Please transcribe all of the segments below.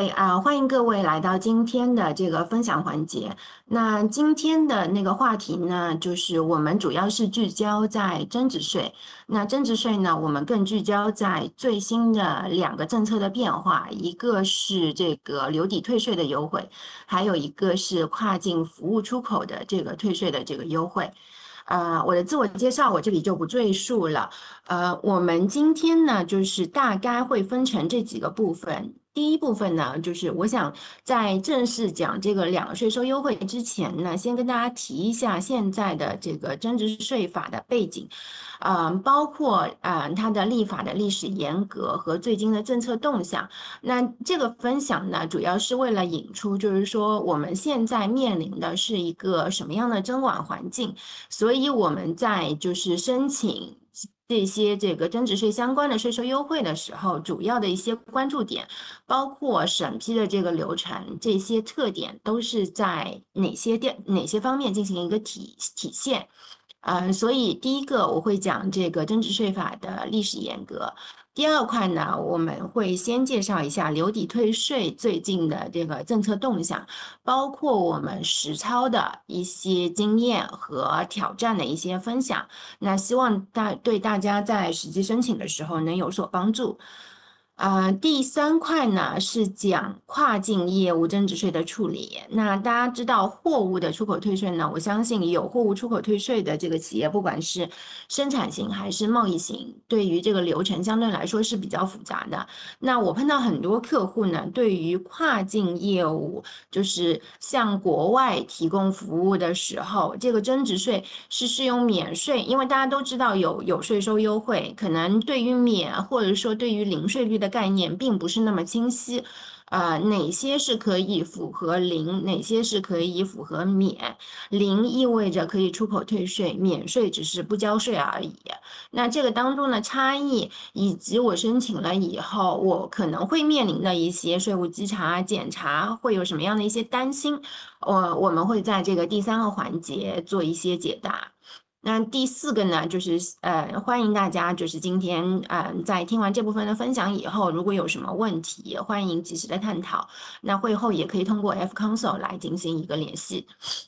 欢迎各位来到今天的这个分享环节。那今天的那个话题呢，就是我们主要是聚焦在增值税。那增值税呢，我们更聚焦在最新的两个政策的变化，一个是这个留抵退税的优惠，还有一个是跨境服务出口的这个退税的这个优惠。我的自我介绍我这里就不赘述了。我们今天呢，就是大概会分成这几个部分。第一部分呢，就是我想在正式讲这个两个税收优惠之前呢，先跟大家提一下现在的这个增值税法的背景，包括它的立法的历史沿革和最近的政策动向。那这个分享呢，主要是为了引出，就是说我们现在面临的是一个什么样的征管环境。所以我们在就是申请这个增值税相关的税收优惠的时候，主要的一些关注点，包括审批的这个流程，这些特点都是在哪些方面进行一个体现。所以第一个我会讲这个增值税法的历史沿革。第二块呢，我们会先介绍一下留抵退税最近的这个政策动向，包括我们实操的一些经验和挑战的一些分享。那希望对大家在实际申请的时候能有所帮助。第三块呢是讲跨境业务增值税的处理。那大家知道货物的出口退税呢，我相信有货物出口退税的这个企业，不管是生产型还是贸易型，对于这个流程相对来说是比较复杂的。那我碰到很多客户呢，对于跨境业务，就是向国外提供服务的时候，这个增值税是适用免税，因为大家都知道有税收优惠，可能对于免或者说对于零税率的概念并不是那么清晰。哪些是可以符合零，哪些是可以符合免？零意味着可以出口退税，免税只是不交税而已。那这个当中的差异，以及我申请了以后，我可能会面临的一些税务稽查、检查，会有什么样的一些担心，我们会在这个第三个环节做一些解答。那第四个呢，就是欢迎大家就是今天在听完这部分的分享以后，如果有什么问题，欢迎及时的探讨。那会后也可以通过 F Council 来进行一个联系。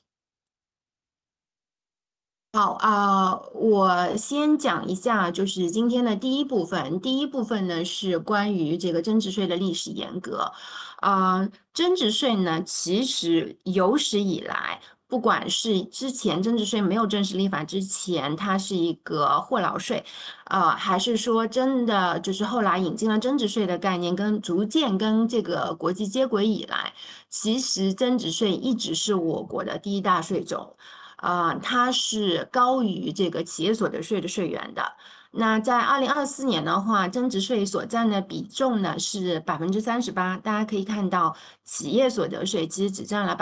好我先讲一下，就是今天的第一部分。第一部分呢是关于这个增值税的历史沿革。增值税呢，其实有史以来，不管是之前增值税没有正式立法之前，它是一个货劳税，还是说真的就是后来引进了增值税的概念，逐渐跟这个国际接轨以来，其实增值税一直是我国的第一大税种。它是高于这个企业所得税的税源的。那在2024年的话，增值税所占的比重呢是38%，大家可以看到，企业所得税其实只占了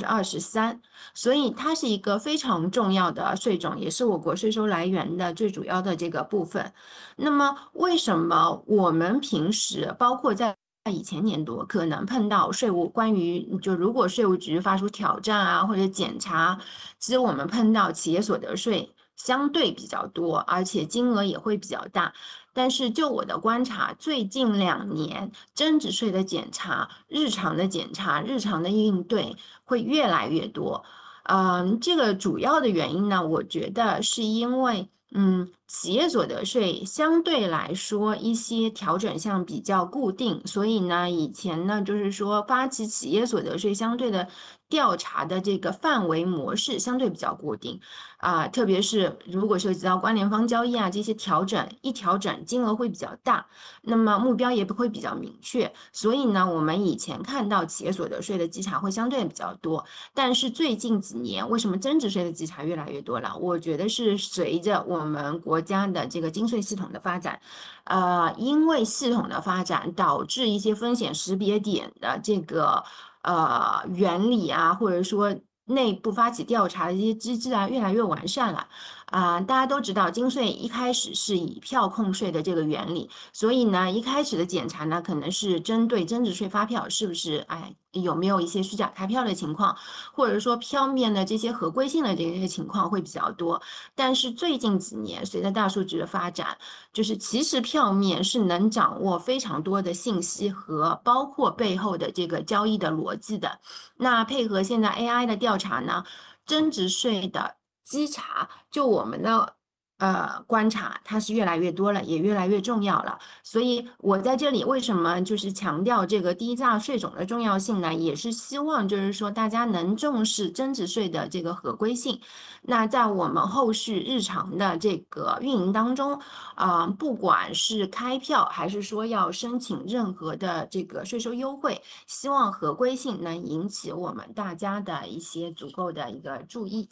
23%，所以它是一个非常重要的税种，也是我国税收来源的最主要的这个部分。那么，为什么我们平时包括在以前年度可能碰到税务关于就如果税务局发出挑战或者检查，其实我们碰到企业所得税相对比较多，而且金额也会比较大。但是就我的观察，最近2年增值税的检查、日常的检查、日常的应对会越来越多。这个主要的原因呢，我觉得是因为。企业所得税相对来说一些调整项比较固定，所以呢，以前呢就是说发起企业所得税相对的调查的这个范围模式相对比较固定，特别是如果涉及到关联方交易这些调整，一调整金额会比较大，那么目标也不会比较明确，所以呢，我们以前看到企业所得税的稽查会相对比较多，但是最近几年为什么增值税的稽查越来越多了？我觉得是随着我们国家的这个经税系统的发展，因为系统的发展导致一些风险识别点的这个原理或者说内部发起调查的这些机制越来越完善了。 大家都知道，金税一开始是以票控税的这个原理，所以呢，一开始的检查呢，可能是针对增值税发票是不是，有没有一些虚假开票的情况，或者说票面的这些合规性的这些情况会比较多。但是最近几年，随着大数据的发展，就是其实票面是能掌握非常多的信息和包括背后的这个交易的逻辑的。那配合现在 AI 的调查呢，增值税的稽查，就我们的观察，它是越来越多了，也越来越重要了。所以我在这里为什么就是强调这个低价税种的重要性呢？也是希望就是说大家能重视增值税的这个合规性。那在我们后续日常的这个运营当中，不管是开票还是说要申请任何的这个税收优惠，希望合规性能引起我们大家的一些足够的一个注意。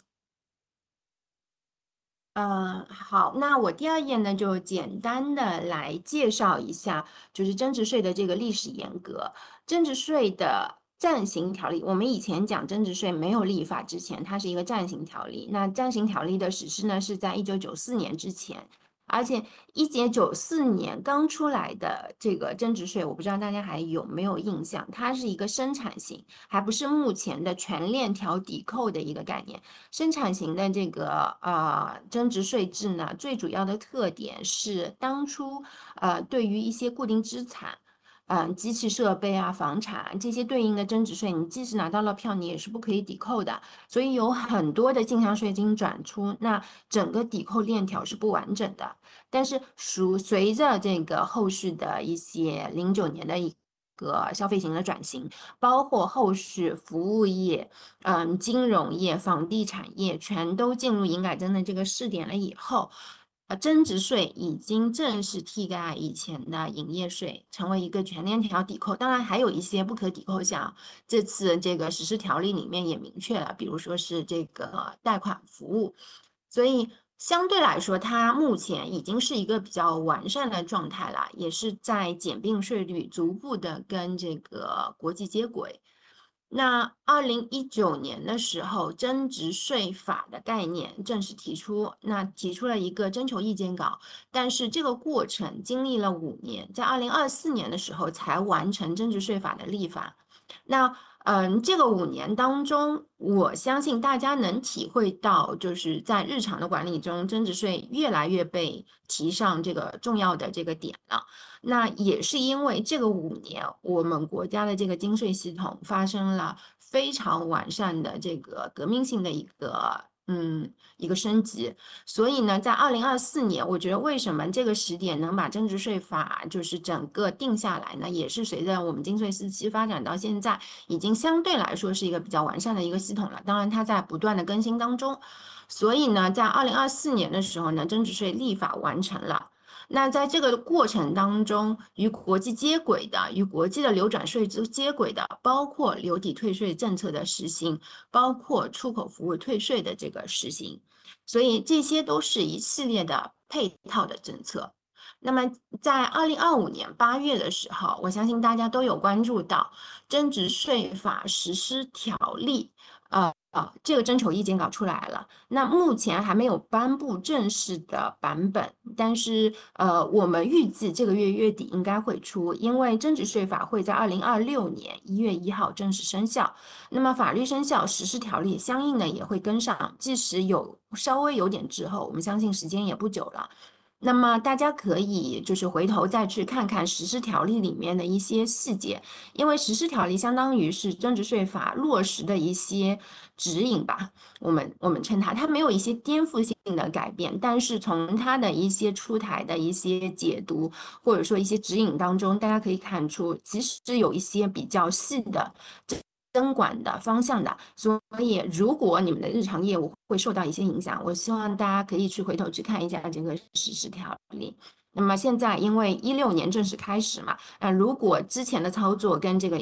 好，那我第二页呢，就简单的来介绍一下，就是增值税的这个历史沿革。增值税的暂行条例，我们以前讲增值税没有立法之前，它是一个暂行条例。那暂行条例的实施呢，是在1994年之前。而且1994年刚出来的这个增值税，我不知道大家还有没有印象，它是一个生产型，还不是目前的全链条抵扣的一个概念。生产型的这个增值税制呢，最主要的特点是当初对于一些固定资产。机器设备啊、房产啊这些对应的增值税，你即使拿到了票，你也是不可以抵扣的。所以有很多的进项税金转出，那整个抵扣链条是不完整的。但是随着这个后续的一些09年的一个消费型的转型，包括后续服务业、金融业、房地产业全都进入营改增的这个试点了以后，增值税已经正式替代以前的营业税，成为一个全链条抵扣。当然还有一些不可抵扣项，这次这个实施条例里面也明确了，比如说是这个贷款服务。所以相对来说，它目前已经是一个比较完善的状态了，也是在减并税率逐步的跟这个国际接轨。那2019年的时候，增值税法的概念正式提出，那提出了一个征求意见稿，但是这个过程经历了5年，在2024年的时候才完成增值税法的立法。那这个5年当中，我相信大家能体会到，就是在日常的管理中，增值税越来越被提上这个重要的这个点了。那也是因为这个5年，我们国家的这个金税系统发生了非常完善的这个革命性的一个升级，所以呢，在2024年，我觉得为什么这个时点能把增值税法就是整个定下来呢？也是随着我们金税四期发展到现在，已经相对来说是一个比较完善的一个系统了。当然，它在不断的更新当中，所以呢，在2024年的时候呢，增值税立法完成了。那在这个过程当中，与国际接轨的、与国际的流转税制接轨的，包括留抵退税政策的实行，包括出口服务退税的这个实行，所以这些都是一系列的配套的政策。那么，在2025年8月的时候，我相信大家都有关注到增值税法实施条例，这个征求意见稿出来了。那目前还没有颁布正式的版本，但是我们预计这个月底应该会出，因为增值税法会在2026年1月1号正式生效。那么法律生效，实施条例相应的也会跟上，即使有稍微有点滞后，我们相信时间也不久了。那么大家可以就是回头再去看看实施条例里面的一些细节，因为实施条例相当于是增值税法落实的一些指引吧，我们称它没有一些颠覆性的改变，但是从它的一些出台的一些解读或者说一些指引当中，大家可以看出，其实有一些比较细的监管的方向的，所以如果你们的日常业务会受到一些影响，我希望大家可以去回头去看一下这个实施条例。那么现在因为16年正式开始嘛，如果之前的操作跟这个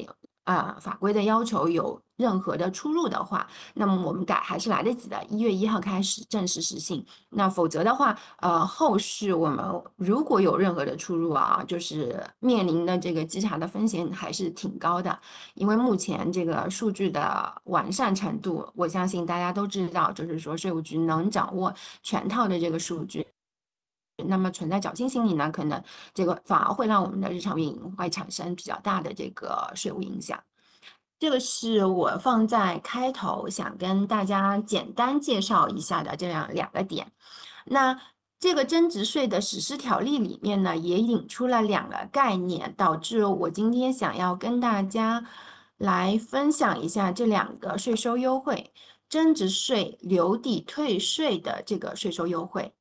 法规的要求有任何的出入的话，那么我们改还是来得及的，1月1号开始正式实行。那否则的话，后续我们如果有任何的出入啊，就是面临的这个稽查的风险还是挺高的，因为目前这个数据的完善程度，我相信大家都知道，就是说税务局能掌握全套的这个数据。那么存在侥幸心理呢，可能这个反而会让我们的日常运营会产生比较大的这个税务影响。这个是我放在开头想跟大家简单介绍一下的这样两个点。那这个增值税的实施条例里面呢，也引出了两个概念，导致我今天想要跟大家来分享一下这两个税收优惠，增值税留抵退税的这个税收优惠。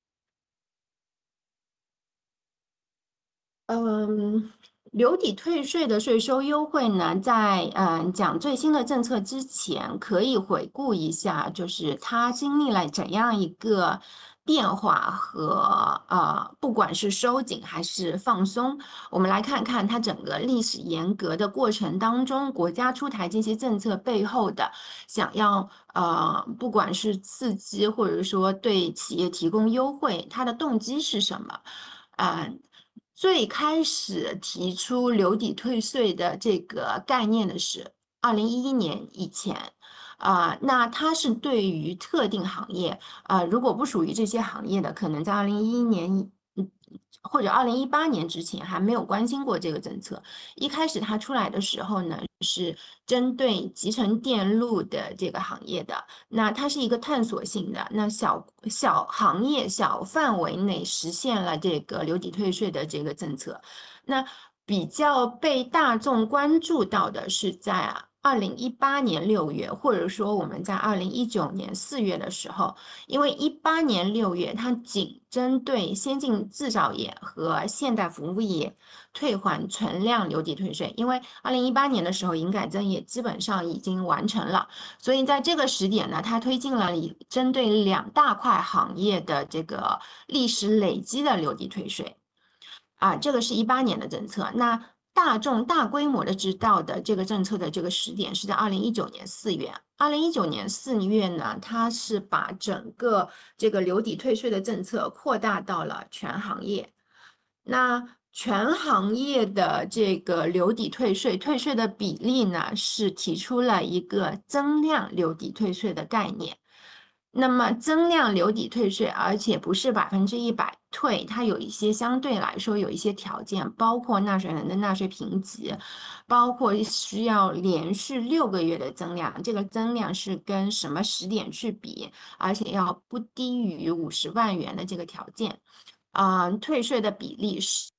留抵退税的税收优惠呢，在讲最新的政策之前，可以回顾一下，就是它经历了怎样一个变化和不管是收紧还是放松，我们来看看它整个历史沿革的过程当中，国家出台这些政策背后的想要不管是刺激或者说对企业提供优惠，它的动机是什么？最开始提出留抵退税的这个概念的是2011年以前，那它是对于特定行业，如果不属于这些行业的，可能在2011年或者2018年之前还没有关心过这个政策。一开始它出来的时候呢，是针对集成电路的这个行业的。那它是一个探索性的，那小行业、小范围内实现了这个留抵退税的这个政策。那比较被大众关注到的是在2018年6月，或者说我们在2019年4月的时候，因为18年6月它仅针对先进制造业和现代服务业退还存量留抵退税，因为2018年的时候营改增也基本上已经完成了。所以在这个时点呢，它推进了针对2大块行业的这个历史累积的留抵退税，这个是18年的政策。那大众大规模的知道的这个政策的这个时点是在2019年4月。2019年4月呢，它是把整个这个留抵退税的政策扩大到了全行业。那全行业的这个留抵退税，退税的比例呢，是提出了一个增量留抵退税的概念。那么增量留抵退税，而且不是100%退，它有一些相对来说有一些条件，包括纳税人的纳税评级，包括需要连续6个月的增量，这个增量是跟什么时点去比，而且要不低于50万元的这个条件。退税的比例是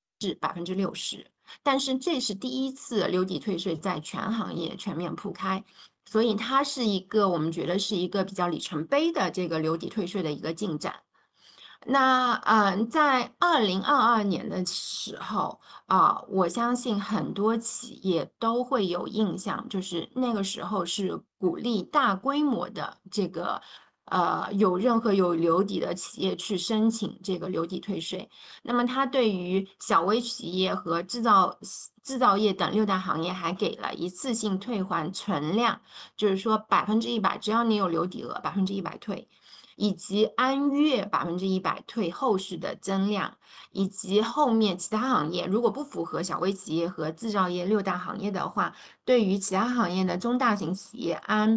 60%，但是这是第一次留抵退税在全行业全面铺开，所以它是一个我们觉得是一个比较里程碑的这个留抵退税的一个进展。那在2022年的时候我相信很多企业都会有印象，就是那个时候是鼓励大规模的这个有任何有留抵的企业去申请这个留抵退税。那么它对于小微企业和制造业等6大行业还给了一次性退还存量，就是说100%，只要你有留抵额100%退。以及按月100%退后续的增量，以及后面其他行业如果不符合小微企业和制造业6大行业的话，对于其他行业的中大型企业按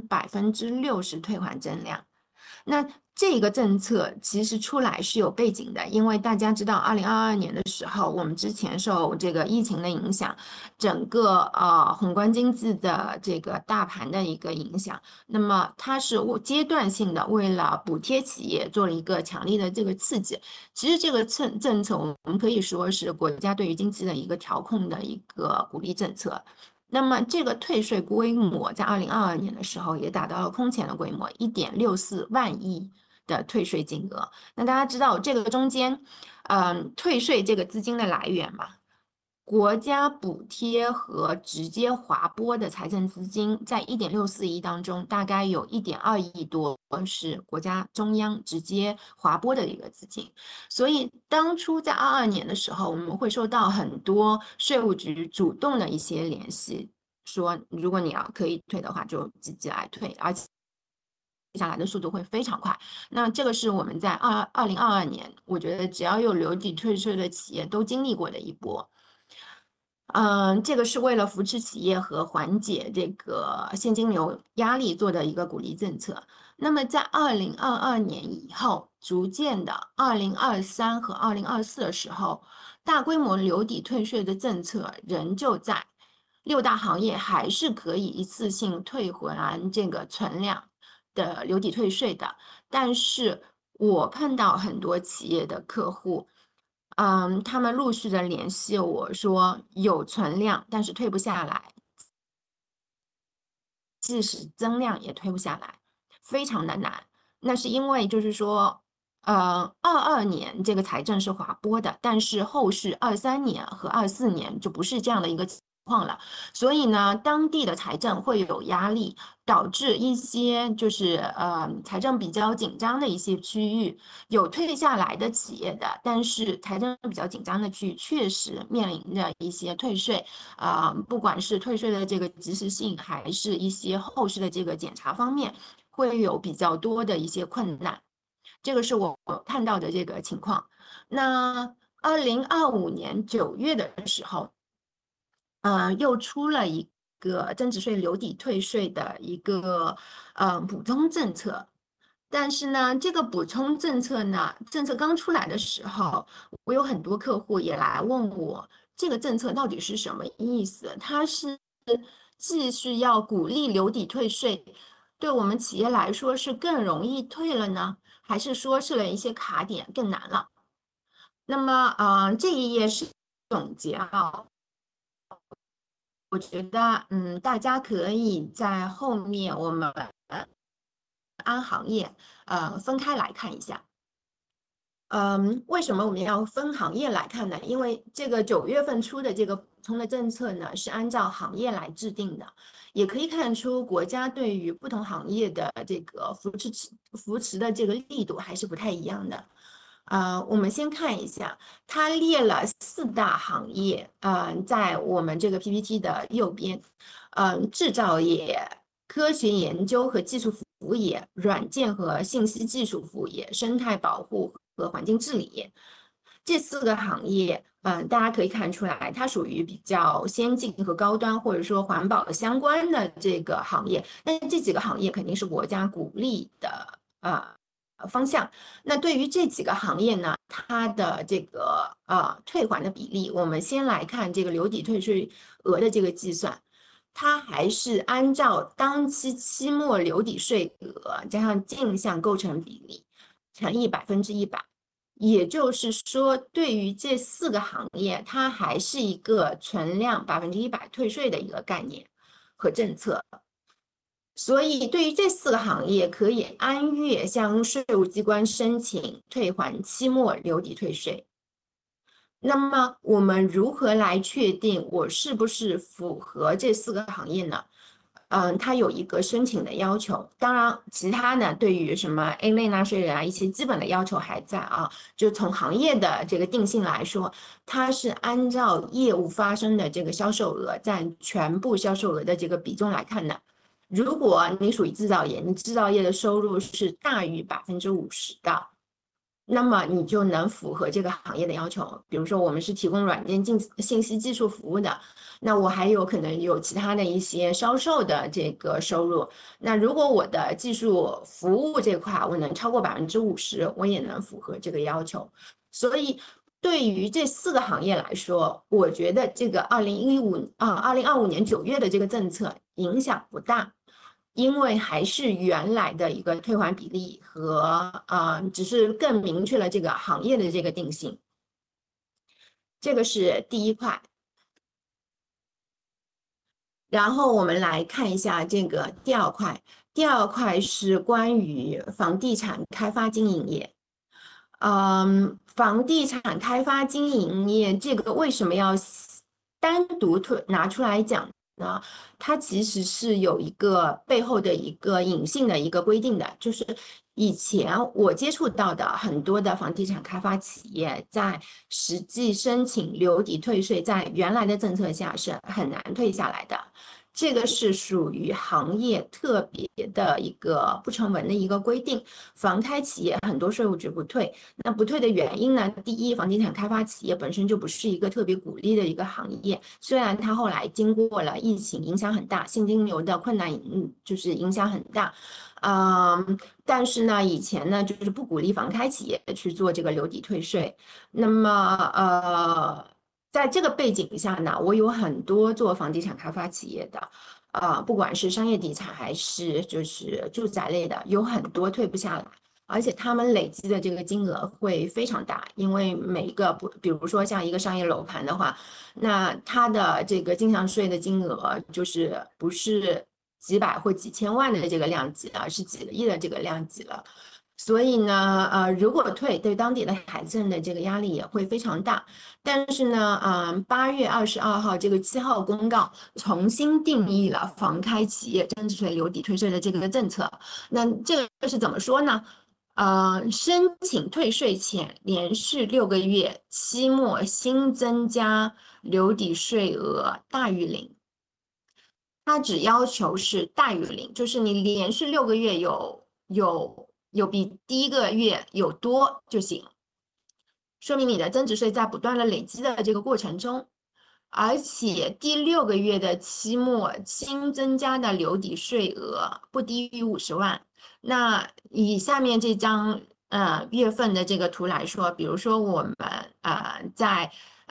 60%退还增量。那这个政策其实出来是有背景的，因为大家知道2022年的时候，我们之前受这个疫情的影响，整个宏观经济的这个大盘的一个影响，那么它是阶段性的，为了补贴企业做了一个强力的这个刺激。其实这个政策我们可以说是国家对于经济的一个调控的一个鼓励政策。那么这个退税规模在2022年的时候也达到了空前的规模，1.64万亿的退税金额。那大家知道这个中间，退税这个资金的来源嘛，国家补贴和直接划拨的财政资金，在1.64亿当中，大概有1.2亿多是国家中央直接划拨的一个资金。所以当初在22年的时候，我们会收到很多税务局主动的一些联系， 说，如果你要可以退的话，就积极来退，而且下来的速度会非常快。那这个是我们在2022年，我觉得只要有留抵退税的企业都经历过的一波。这个是为了扶持企业和缓解这个现金流压力做的一个鼓励政策。那么在2022年以后，逐渐的2023和2024的时候，大规模留抵退税的政策仍旧在，六大行业还是可以一次性退还这个存量的留抵退税的。但是我看到很多企业的客户，他们陆续的联系我说有存量，但是退不下来，即使增量也退不下来，非常的难。那是因为就是说，22年这个财政是滑拨的，但是后续23年和24年就不是这样的一个情况了，所以呢，当地的财政会有压力，导致一些就是财政比较紧张的一些区域有退下来的企业的，但是财政比较紧张的区域确实面临着一些退税。不管是退税的这个及时性，还是一些后续的这个检查方面，会有比较多的一些困难。这个是我看到的这个情况。那2025年9月的时候，又出了一个增值税留抵退税的一个补充政策。但是呢，这个补充政策呢，政策刚出来的时候，我有很多客户也来问我，这个政策到底是什么意思？它是继续要鼓励留抵退税，对我们企业来说是更容易退了呢，还是说设了一些卡点更难了？那么，这一页是总结啊。我觉得，大家可以在后面我们按行业，分开来看一下。为什么我们要分行业来看呢？因为这个9月份出的这个补充的政策呢，是按照行业来制定的，也可以看出国家对于不同行业的这个扶持的这个力度还是不太一样的。我们先看一下，它列了4大行业，在我们这个 PPT 的右边，制造业、科学研究和技术服务业、软件和信息技术服务业、生态保护和环境治理业，这4个行业，大家可以看出来，它属于比较先进和高端，或者说环保相关的这个行业。但这几个行业肯定是国家鼓励的，方向。那对于这几个行业呢，它的这个退还的比例，我们先来看这个留抵退税额的这个计算，它还是按照当期期末留抵税额加上净项构成比例乘以100%。也就是说，对于这4个行业，它还是一个存量100%退税的一个概念和政策。所以，对于这4个行业，可以按月向税务机关申请退还期末留抵退税。那么，我们如何来确定我是不是符合这4个行业呢？它有一个申请的要求，当然，其他呢，对于什么 A 类纳税人啊，一些基本的要求还在啊。就从行业的这个定性来说，它是按照业务发生的这个销售额占全部销售额的这个比重来看的。如果你属于制造业，你制造业的收入是大于50%的，那么你就能符合这个行业的要求。比如说，我们是提供软件信息技术服务的，那我还有可能有其他的一些销售的这个收入。那如果我的技术服务这块我能超过50%，我也能符合这个要求。所以，对于这4个行业来说，我觉得这个2025年9月的这个政策影响不大。因为还是原来的一个退还比例和只是更明确了这个行业的这个定性。这个是第一块。然后我们来看一下这个第2块。第2块是关于房地产开发经营业。房地产开发经营业这个为什么要单独拿出来讲？它其实是有一个背后的一个隐性的一个规定的，就是以前我接触到的很多的房地产开发企业，在实际申请留抵退税，在原来的政策下是很难退下来的。 这个是属于行业特别的一个不成文的一个规定，房开企业很多税务局不退。那不退的原因呢？第一，房地产开发企业本身就不是一个特别鼓励的一个行业，虽然它后来经过了疫情影响很大，现金流的困难就是影响很大，但是呢，以前呢就是不鼓励房开企业去做这个留抵退税。那么在这个背景下呢，我有很多做房地产开发企业的，不管是商业地产还是就是住宅类的，有很多退不下来，而且他们累积的这个金额会非常大，因为每一个比如说像一个商业楼盘的话，那它的这个经常税的金额就是不是几百或几千万的这个量级了，是几个亿的这个量级了。所以呢，如果退，对当地的财政的这个压力也会非常大。但是呢，8月22号这个7号公告重新定义了房开企业增值税留抵退税的这个政策。那这个是怎么说呢？申请退税前连续6个月期末新增加留抵税额大于0，它只要求是大于0，就是你连续6个月有比第一个月有多就行，说明你的增值税在不断的累积的这个过程中，而且第6个月的期末新增加的留抵税额不低于50万。那以下面这张月份的这个图来说，比如说我们在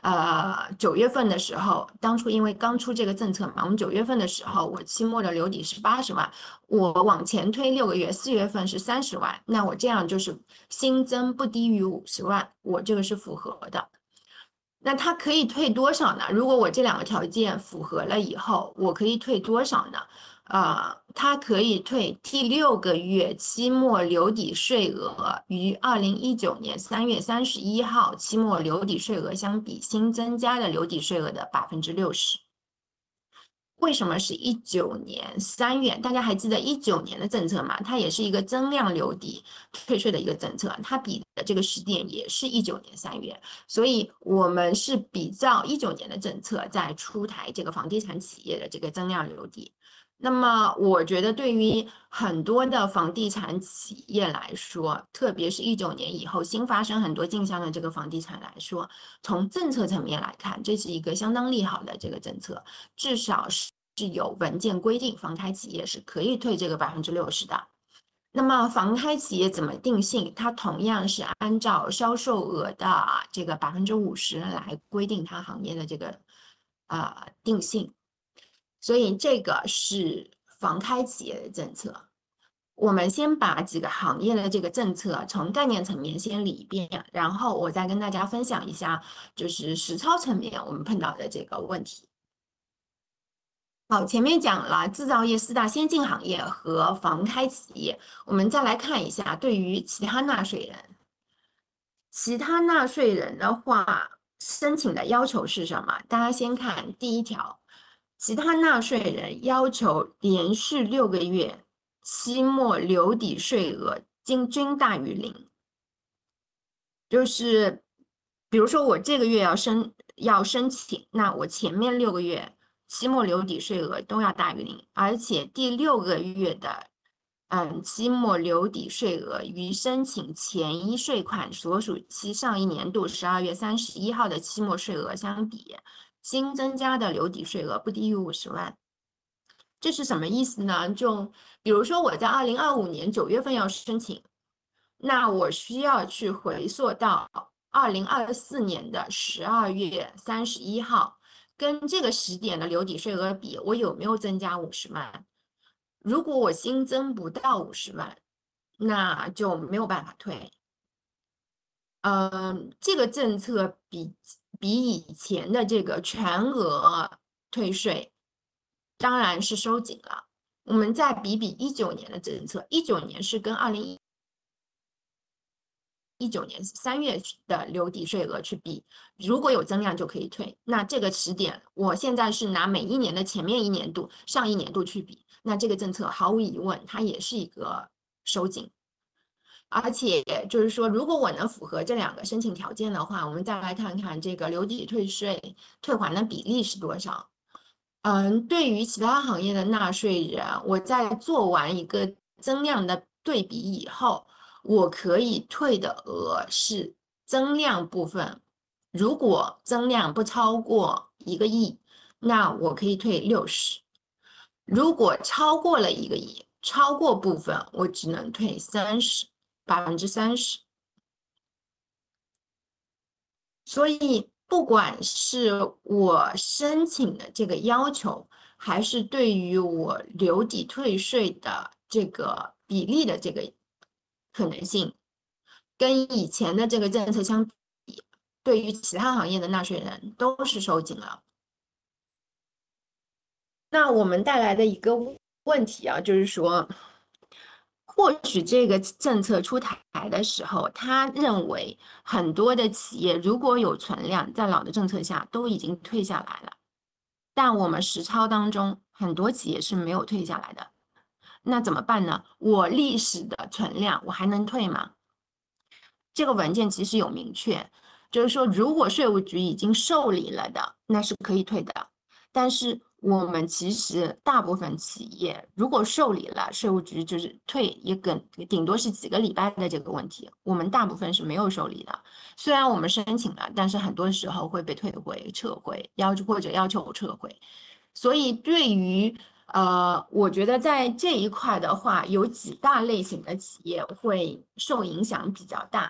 9月份的时候，当初因为刚出这个政策嘛，我们9月份的时候，我期末的留抵是80万，我往前推6个月，4月份是30万，那我这样就是新增不低于50万，我这个是符合的。那它可以退多少呢？如果我这2个条件符合了以后，我可以退多少呢？它可以退第6个月期末留抵税额与2019年3月31号期末留抵税额相比，新增加的留抵税额的60%。为什么是19年3月？大家还记得19年的政策吗？它也是一个增量留抵退税的一个政策，它比的这个时点也是19年3月，所以我们是比照19年的政策在出台这个房地产企业的这个增量留抵。那么我觉得对于很多的房地产企业来说，特别是19年以后新发生很多进项的这个房地产来说，从政策层面来看，这是一个相当利好的这个政策，至少是有文件规定房开企业是可以退这个60%的。那么房开企业怎么定性？它同样是按照销售额的这个50%来规定它行业的这个定性。所以这个是房开企业的政策。我们先把几个行业的这个政策从概念层面先理一遍，然后我再跟大家分享一下，就是实操层面我们碰到的这个问题。好，前面讲了制造业4大先进行业和房开企业，我们再来看一下对于其他纳税人。其他纳税人的话，申请的要求是什么？大家先看第1条。其他纳税人要求连续6个月期末留抵税额均大于0，就是比如说我这个月要申请，那我前面6个月期末留抵税额都要大于0，而且第6个月的期末留抵税额与申请前一税款所属期上一年度12月31号的期末税额相比，新增加的留抵税额不低于50万。这是什么意思呢？就比如说我在2025年9月份要申请，那我需要去回溯到2024年的12月31号，跟这个时点的留抵税额比，我有没有增加50万？如果我新增不到50万，那就没有办法退。这个政策比以前的这个全额退税当然是收紧了。我们再比19年的政策，19年是跟2019年3月的留抵税额去比，如果有增量就可以退。那这个时点，我现在是拿每一年的前面一年度、上一年度去比，那这个政策毫无疑问，它也是一个收紧。而且就是说，如果我能符合这2个申请条件的话，我们再来看看这个留抵退税退还的比例是多少。 对于其他行业的纳税人，我在做完一个增量的对比以后，我可以退的额是增量部分。如果增量不超过1个亿，那我可以退60；如果超过了1个亿，超过部分，我只能退30%。所以，不管是我申请的这个要求，还是对于我留抵退税的这个比例的这个可能性，跟以前的这个政策相比，对于其他行业的纳税人都是收紧了。那我们带来的一个问题啊，就是说，或许这个政策出台的时候，他认为很多的企业如果有存量，在老的政策下都已经退下来了，但我们实操当中很多企业是没有退下来的，那怎么办呢？我历史的存量我还能退吗？这个文件其实有明确，就是说，如果税务局已经受理了的，那是可以退的。但是我们其实大部分企业如果受理了，税务局就是退，也顶多是几个礼拜的这个问题。我们大部分是没有受理的，虽然我们申请了，但是很多时候会被退回、撤回，或者要求撤回。所以对于我觉得在这一块的话，有几大类型的企业会受影响比较大。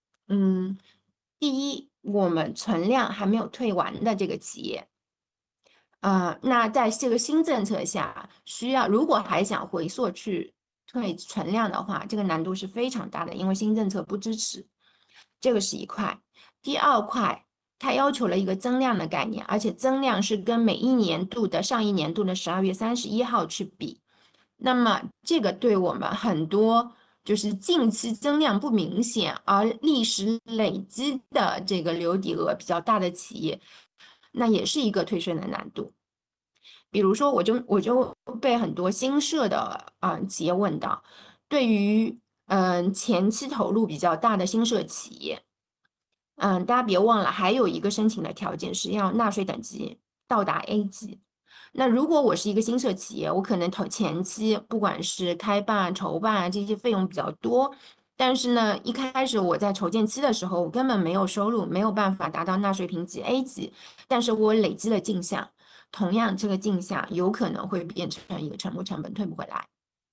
第一，我们存量还没有退完的这个企业，那在这个新政策下，如果还想回溯去退存量的话，这个难度是非常大的，因为新政策不支持。这个是一块。第二块，它要求了一个增量的概念，而且增量是跟每一年度的上一年度的12月31号去比。那么这个对我们很多就是近期增量不明显而历史累积的这个留抵额比较大的企业，那也是一个退税的难度。比如说，我就被很多新设的企业问到，对于前期投入比较大的新设企业，大家别忘了，还有一个申请的条件是要纳税等级到达 A 级。那如果我是一个新设企业，我可能前期不管是开办、筹办这些费用比较多，但是呢，一开始我在筹建期的时候，我根本没有收入，没有办法达到纳税评级 A 级，但是我累积了进项，同样这个进项有可能会变成一个沉没成本，退不回来。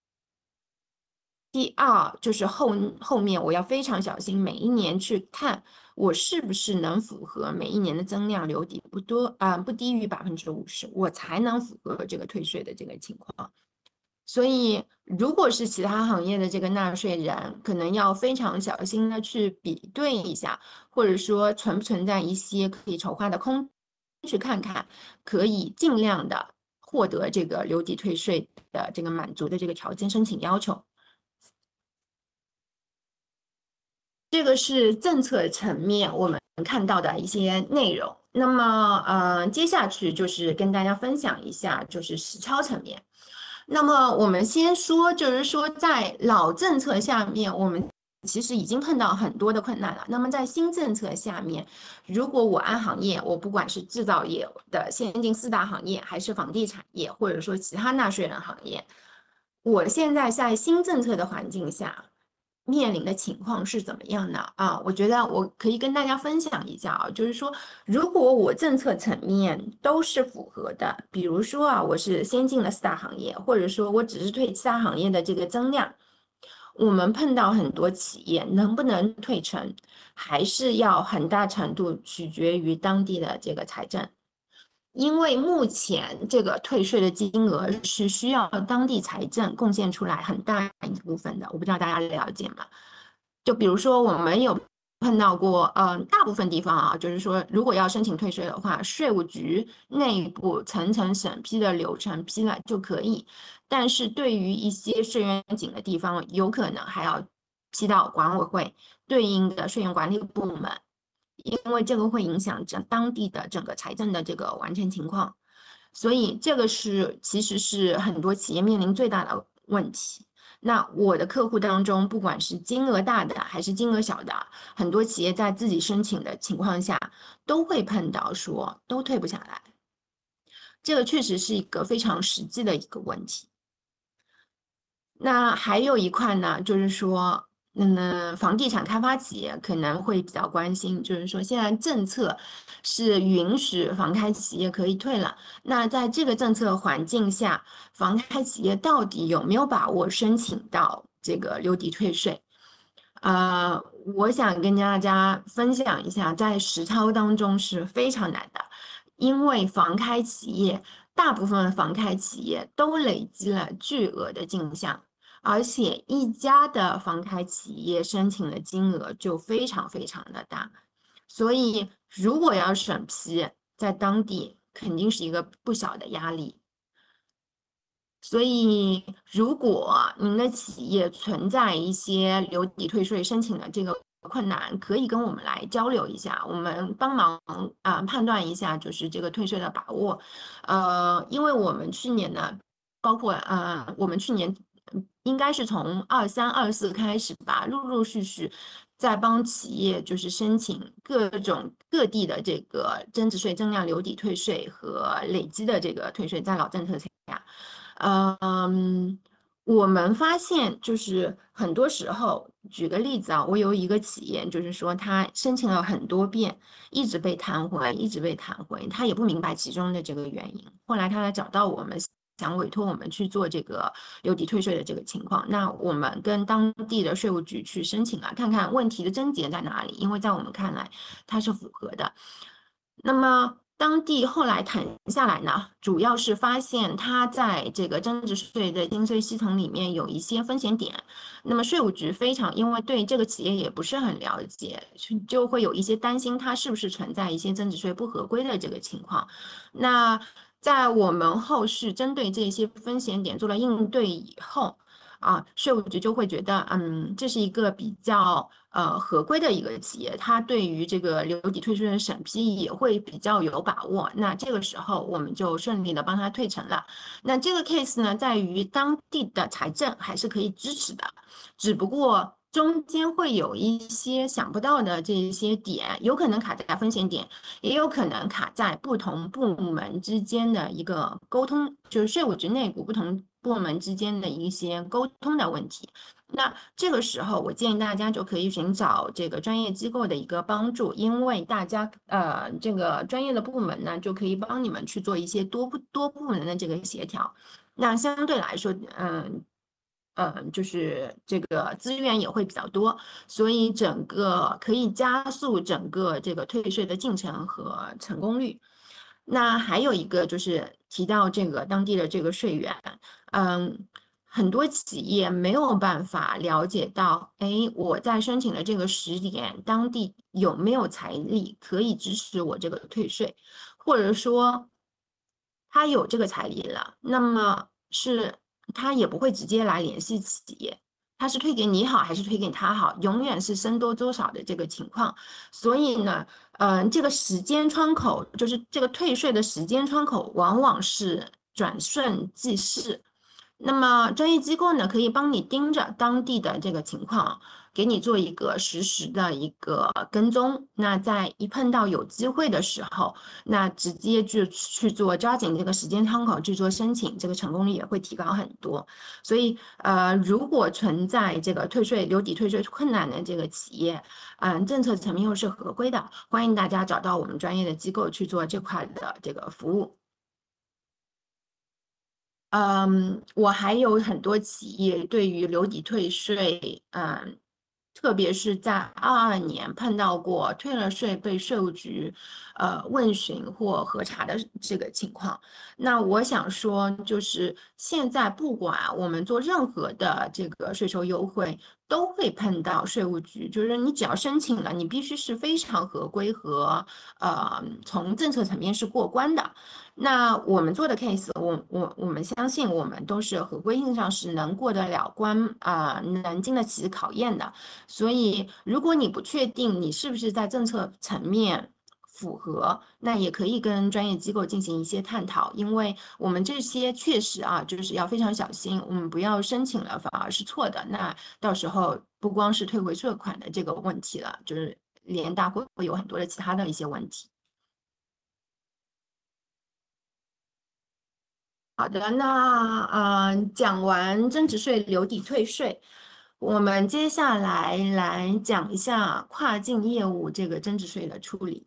第二就是后面我要非常小心，每一年去看我是不是能符合每一年的增量留抵不低于50%，我才能符合这个退税的这个情况。所以，如果是其他行业的这个纳税人，可能要非常小心的去比对一下，或者说存不存在一些可以筹划的空，去看看，可以尽量的获得这个留抵退税的这个满足的这个条件申请要求。这个是政策层面我们看到的一些内容。那么，接下去就是跟大家分享一下，就是实操层面。那么我们先说，就是说在老政策下面，我们其实已经碰到很多的困难了。那么在新政策下面，如果我按行业，我不管是制造业的先进4大行业，还是房地产业，或者说其他纳税人行业，我现在在新政策的环境下，面临的情况是怎么样的啊？我觉得我可以跟大家分享一下啊，就是说，如果我政策层面都是符合的，比如说啊，我是先进的4大行业，或者说我只是退其他行业的这个增量，我们碰到很多企业能不能退成，还是要很大程度取决于当地的这个财政。因为目前这个退税的金额是需要当地财政贡献出来很大一部分的，我不知道大家了解吗？就比如说我们有碰到过，大部分地方啊，就是说如果要申请退税的话，税务局内部层层审批的流程批了就可以，但是对于一些税源紧的地方，有可能还要批到管委会对应的税源管理部门。因为这个会影响当地的整个财政的这个完成情况，所以这个其实是很多企业面临最大的问题。那我的客户当中，不管是金额大的还是金额小的，很多企业在自己申请的情况下，都会碰到说都退不下来。 这个确实是一个非常实际的一个问题。那还有一块呢，就是说，房地产开发企业可能会比较关心，就是说现在政策是允许房开企业可以退了，那在这个政策环境下，房开企业到底有没有把握申请到这个留抵退税？呃，我想跟大家分享一下，在实操当中是非常难的，因为房开企业大部分房开企业都累积了巨额的进项，而且一家的房开企业申请的金额就非常非常的大，所以如果要审批，在当地肯定是一个不小的压力。所以，如果您的企业存在一些留抵退税申请的这个困难，可以跟我们来交流一下，我们帮忙判断一下，就是这个退税的把握。因为我们去年呢，包括我们去年应该是从23、24开始吧，陆陆续续在帮企业就是申请各种各地的这个增值税增量留抵退税和累积的这个退税，在老政策下。嗯，我们发现就是很多时候，举个例子啊，我有一个企业，就是说他申请了很多遍，一直被弹回，一直被弹回，他也不明白其中的这个原因。后来他来找到我们，想委托我们去做这个留抵退税的这个情况。那我们跟当地的税务局去申请了，看看问题的症结在哪里，因为在我们看来它是符合的。那么当地后来谈下来呢，主要是发现它在这个增值税的应税系统里面有一些风险点。那么税务局非常，因为对这个企业也不是很了解，就会有一些担心它是不是存在一些增值税不合规的这个情况。那在我们后续针对这些风险点做了应对以后，税务局就会觉得，这是一个比较合规的一个企业，它对于这个留抵退税的审批也会比较有把握。那这个时候我们就顺利的帮他退成了。那这个 case 呢，在于当地的财政还是可以支持的，只不过中间会有一些想不到的这些点，有可能卡在风险点，也有可能卡在不同部门之间的一个沟通，就是税务局内部不同部门之间的一些沟通的问题。那这个时候，我建议大家就可以寻找这个专业机构的一个帮助，因为大家这个专业的部门呢，就可以帮你们去做一些多部门的这个协调。那相对来说，就是这个资源也会比较多，所以整个可以加速整个这个退税的进程和成功率。那还有一个就是提到这个当地的这个税源，很多企业没有办法了解到，哎，我在申请的这个时点，当地有没有财力可以支持我这个退税，或者说他有这个财力了，那么是他也不会直接来联系企业，他是退给你好还是退给他好，永远是僧多粥少的这个情况。所以呢，这个时间窗口，就是这个退税的时间窗口，往往是转瞬即逝。那么专业机构呢，可以帮你盯着当地的这个情况，给你做一个实时的一个跟踪。那在一碰到有机会的时候，那直接就去做，抓紧这个时间窗口去做申请，这个成功率也会提高很多。所以，如果存在这个退税留抵退税困难的这个企业，政策层面又是合规的，欢迎大家找到我们专业的机构去做这块的这个服务。我还有很多企业对于留抵退税，特别是在22年碰到过退了税被税务局问询或核查的这个情况。那我想说，就是现在不管我们做任何的这个税收优惠，都会碰到税务局，就是你只要申请了，你必须是非常合规和从政策层面是过关的。那我们做的 case，我们相信我们都是合规性上是能过得了关能经得起考验的。所以，如果你不确定你是不是在政策层面符合，那也可以跟专业机构进行一些探讨，因为我们这些确实就是要非常小心，我们不要申请了反而是错的，那到时候不光是退回税款的这个问题了，就是连带会有很多的其他的一些问题。 好的，那讲完增值税、留抵退税，我们接下来讲一下跨境业务这个增值税的处理。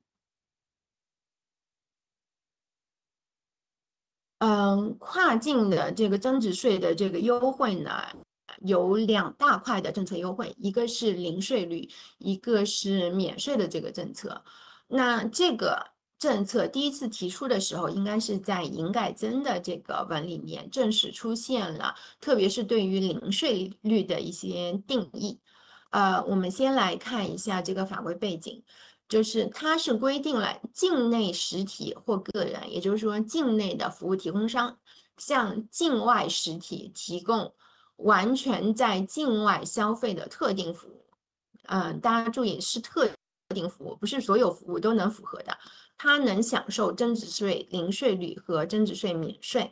跨境的这个增值税的这个优惠呢，有两大块的政策优惠，一个是零税率，一个是免税的这个政策。那这个政策第一次提出的时候，应该是在营改增的这个文里面正式出现了，特别是对于零税率的一些定义。我们先来看一下这个法规背景。就是它是规定了境内实体或个人，也就是说境内的服务提供商向境外实体提供完全在境外消费的特定服务。大家注意是特定服务，不是所有服务都能符合的。它能享受增值税零税率和增值税免税。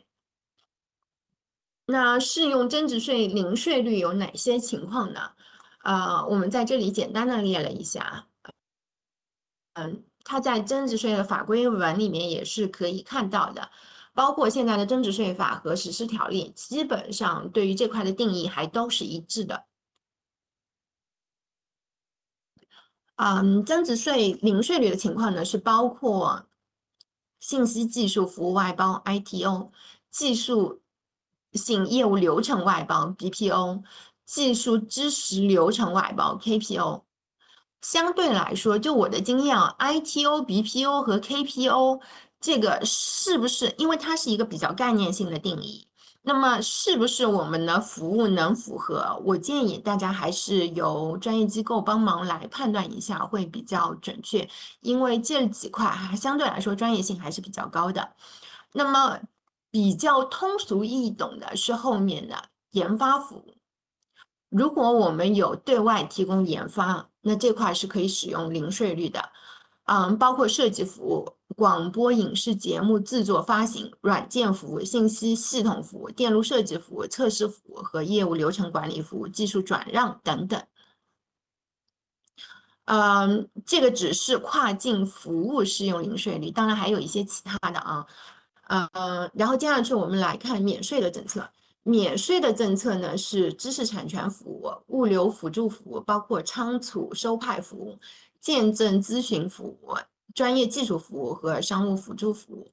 那适用增值税零税率有哪些情况呢？我们在这里简单的列了一下。它在增值税的法规文里面也是可以看到的，包括现在的增值税法和实施条例，基本上对于这块的定义还都是一致的。增值税零税率的情况呢，是包括信息技术服务外包 ITO、技术性业务流程外包 BPO、技术知识流程外包 KPO。相对来说，就我的经验啊，ITO、BPO 和 KPO 这个是不是，因为它是一个比较概念性的定义，那么是不是我们的服务能符合？我建议大家还是由专业机构帮忙来判断一下，会比较准确，因为这几块还相对来说专业性还是比较高的。那么比较通俗易懂的是后面的研发服务。如果我们有对外提供研发，那这块是可以使用零税率的。包括设计服务、广播影视节目制作发行、软件服务、信息系统服务、电路设计服务、测试服务和业务流程管理服务、技术转让等等。这个只是跨境服务适用零税率，当然还有一些其他的啊。然后接下去我们来看免税的政策。免税的政策呢是知识产权服务、物流辅助服务，包括仓储收派服务、见证咨询服务、专业技术服务和商务辅助服务。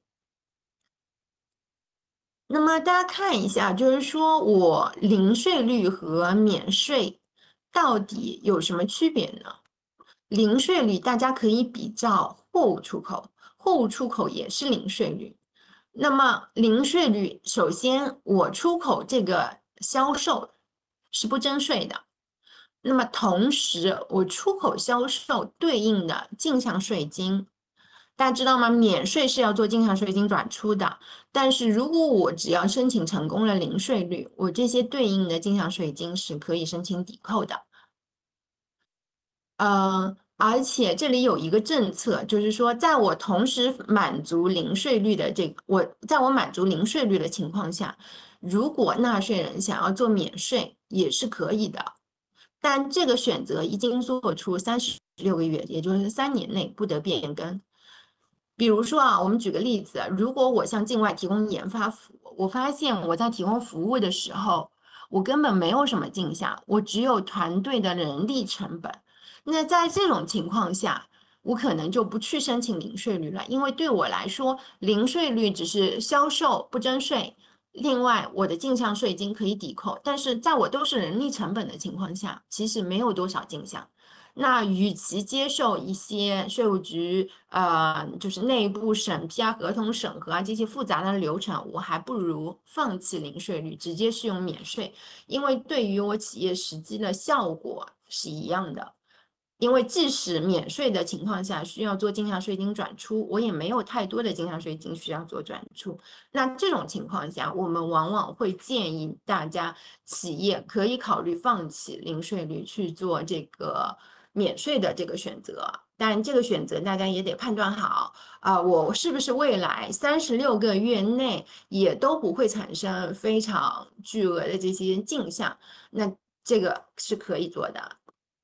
那么大家看一下，就是说我零税率和免税到底有什么区别呢？零税率大家可以比照货物出口，货物出口也是零税率。那么零税率，首先我出口这个销售是不征税的。那么同时，我出口销售对应的进项税金，大家知道吗？免税是要做进项税金转出的，但是如果我只要申请成功了零税率，我这些对应的进项税金是可以申请抵扣的。而且这里有一个政策，就是说，在我同时满足零税率的这个，在我满足零税率的情况下，如果纳税人想要做免税也是可以的，但这个选择一经做出36个月，也就是3年内不得变更。比如说啊，我们举个例子，如果我向境外提供研发服务，我发现我在提供服务的时候，我根本没有什么进项，我只有团队的人力成本。那在这种情况下，我可能就不去申请零税率了，因为对我来说，零税率只是销售不征税，另外我的进项税金可以抵扣，但是在我都是人力成本的情况下，其实没有多少进项。那与其接受一些税务局就是内部审批啊、合同审核啊这些复杂的流程，我还不如放弃零税率，直接适用免税，因为对于我企业实际的效果是一样的。因为即使免税的情况下需要做进项税金转出，我也没有太多的进项税金需要做转出。那这种情况下，我们往往会建议大家企业可以考虑放弃零税率去做这个免税的这个选择。但这个选择大家也得判断好我是不是未来36个月内也都不会产生非常巨额的这些进项，那这个是可以做的。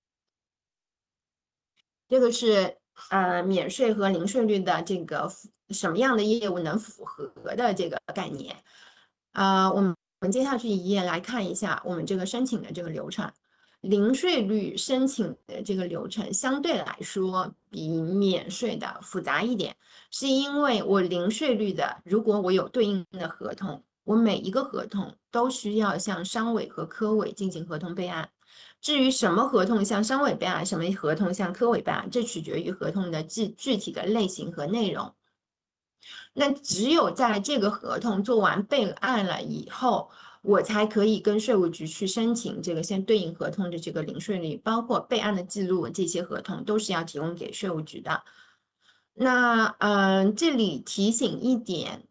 这个是免税和零税率的这个什么样的业务能符合的这个概念。 我们接下去一页来看一下我们这个申请的这个流程。零税率申请的这个流程相对来说比免税的复杂一点，是因为我零税率的，如果我有对应的合同，我每一个合同都需要向商委和科委进行合同备案。至于什么合同向商委备案，什么合同向科委备案，这取决于合同的具体的类型和内容。那只有在这个合同做完备案了以后，我才可以跟税务局去申请这个相对应合同的这个零税率，包括备案的记录，这些合同都是要提供给税务局的。那这里提醒一点，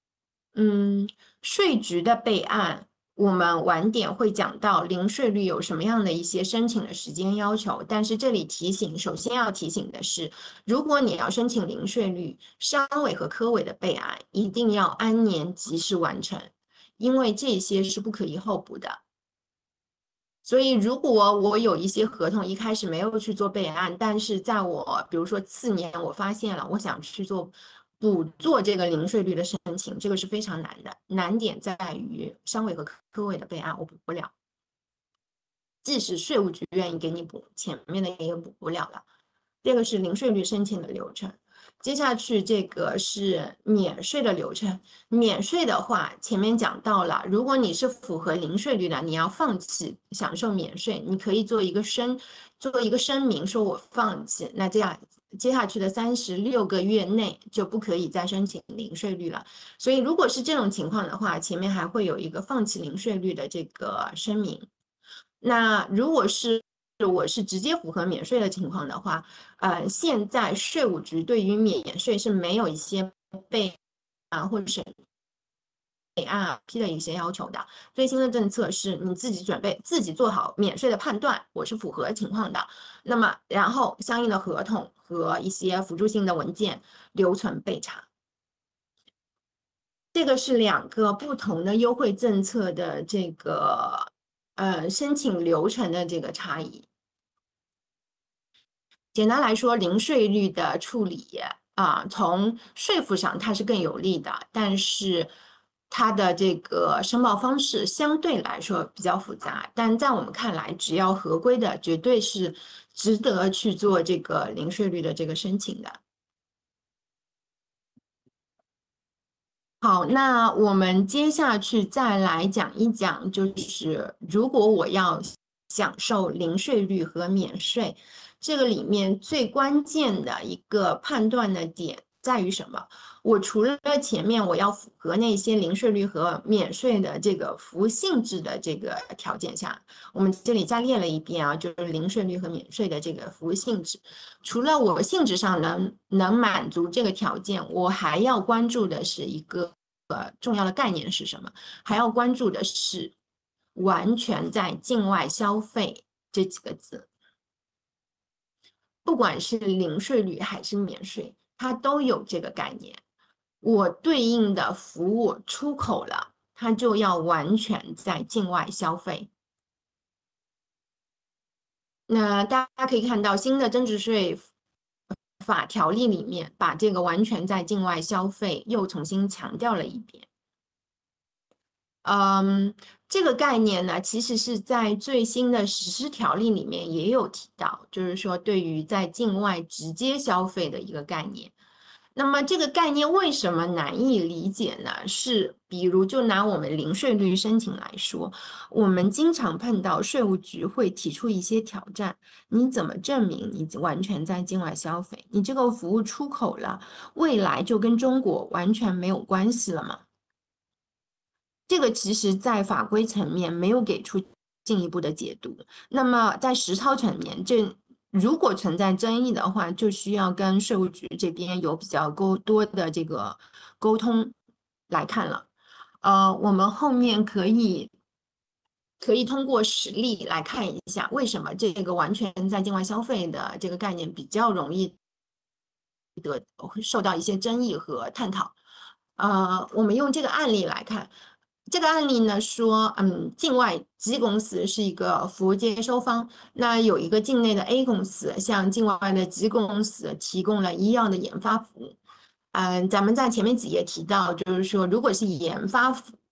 税局的备案，我们晚点会讲到零税率有什么样的一些申请的时间要求，但是这里提醒，首先要提醒的是，如果你要申请零税率，商委和科委的备案一定要按年及时完成，因为这些是不可以候补的。所以，如果我有一些合同一开始没有去做备案，但是在我比如说次年我发现了，我想去补做这个零税率的申请，这个是非常难的。难点在于商委和科委的备案我补不了，即使税务局愿意给你补，前面的也补不了了。这个是零税率申请的流程。接下去这个是免税的流程。免税的话，前面讲到了，如果你是符合零税率的，你要放弃享受免税，你可以做一个声明，说我放弃。那这样接下去的36个月内就不可以再申请零税率了。所以如果是这种情况的话，前面还会有一个放弃零税率的这个声明。那如果是我是直接符合免税的情况的话，现在税务局对于免税是没有一些备案或者审批的一些要求的。最新的政策是你自己准备，自己做好免税的判断，我是符合情况的。那么，然后相应的合同和一些辅助性的文件留存备查。这个是2个不同的优惠政策的这个申请流程的这个差异。简单来说，零税率的处理从税负上它是更有利的，但是它的这个申报方式相对来说比较复杂。但在我们看来，只要合规的，绝对是值得去做这个零税率的这个申请的。好，那我们接下去再来讲一讲，就是如果我要享受零税率和免税，这个里面最关键的一个判断的点在于什么？我除了前面我要符合那些零税率和免税的这个服务性质的这个条件下，我们这里再列了一遍啊，就是零税率和免税的这个服务性质。除了我性质上能满足这个条件，我还要关注的是一个重要的概念是什么？还要关注的是完全在境外消费这几个字。不管是零税率还是免税，它都有这个概念。我对应的服务出口了，它就要完全在境外消费。那大家可以看到，新的增值税法条例里面把这个完全在境外消费又重新强调了一遍。这个概念呢，其实是在最新的实施条例里面也有提到，就是说对于在境外直接消费的一个概念。那么这个概念为什么难以理解呢？是比如就拿我们零税率申请来说，我们经常碰到税务局会提出一些挑战，你怎么证明你完全在境外消费？你这个服务出口了，未来就跟中国完全没有关系了吗？这个其实在法规层面没有给出进一步的解读。那么在实操层面，如果存在争议的话，就需要跟税务局这边有比较多的这个沟通来看了。我们后面可以通过实例来看一下，为什么这个完全在境外消费的这个概念比较容易受到一些争议和探讨。我们用这个案例来看。这个案例呢说，境外 G 公司是一个服务接收方，那有一个境内的 A 公司向境外的 G 公司提供了医药的研发服务。咱们在前面几页提到，就是说，如果是研发服务，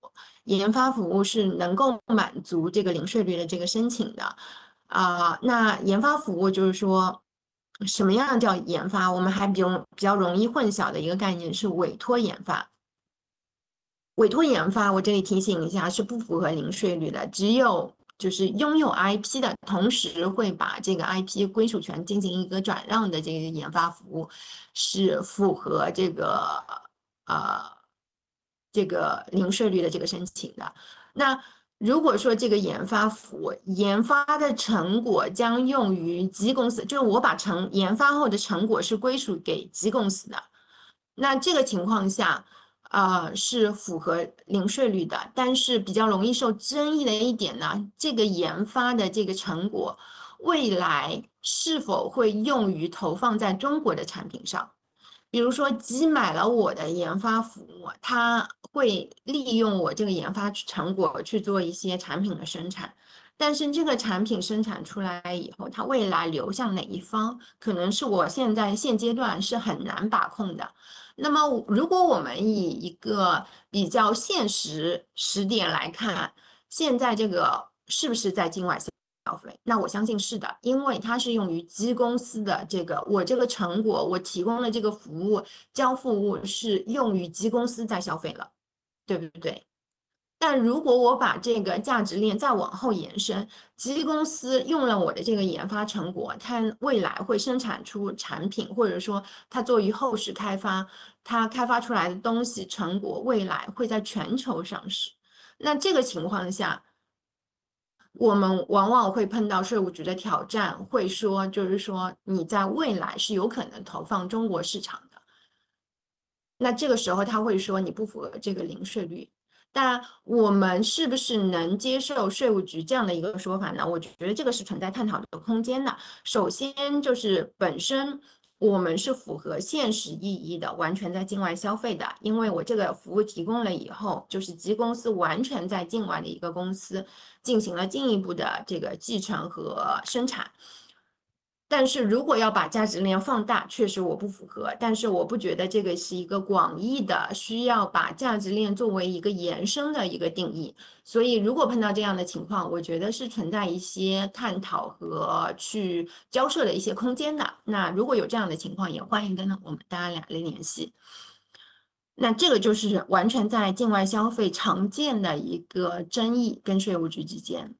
研发服务是能够满足这个零税率的这个申请的。那研发服务就是说，什么样叫研发？我们还比较容易混淆的一个概念是委托研发。委托研发，我这里提醒一下，是不符合零税率的。只有就是拥有 IP 的同时会把这个 IP 归属权进行一个转让的这个研发服务，是符合呃这个零税率的这个申请的。那如果说这个研发服务研发的成果将用于基公司，就是我把研发后的成果是归属给基公司的，那这个情况下。是符合零税率的，但是比较容易受争议的一点呢，这个研发的这个成果未来是否会用于投放在中国的产品上？比如说，基买了我的研发服务，它会利用我这个研发成果去做一些产品的生产，但是这个产品生产出来以后，它未来流向哪一方，可能是我现阶段是很难把控的。那么，如果我们以一个比较现实时点来看，现在这个是不是在境外消费？那我相信是的，因为它是用于基公司的我这个成果，我提供的这个服务交付物是用于基公司在消费了，对不对？但如果我把这个价值链再往后延伸，基公司用了我的这个研发成果，它未来会生产出产品，或者说它作为后续开发，它开发出来的东西成果未来会在全球上市。那这个情况下，我们往往会碰到税务局的挑战，会说就是说你在未来是有可能投放中国市场的。那这个时候他会说你不符合这个零税率。但我们是不是能接受税务局这样的一个说法呢？我觉得这个是存在探讨的空间的。首先就是本身我们是符合现实意义的，完全在境外消费的，因为我这个服务提供了以后，就是基公司完全在境外的一个公司进行了进一步的这个继承和生产。但是如果要把价值链放大，确实我不符合。但是我不觉得这个是一个广义的需要把价值链作为一个延伸的一个定义。所以如果碰到这样的情况，我觉得是存在一些探讨和去交涉的一些空间的。那如果有这样的情况，也欢迎跟我们大家来联系。那这个就是完全在境外消费常见的一个争议，跟税务局之间。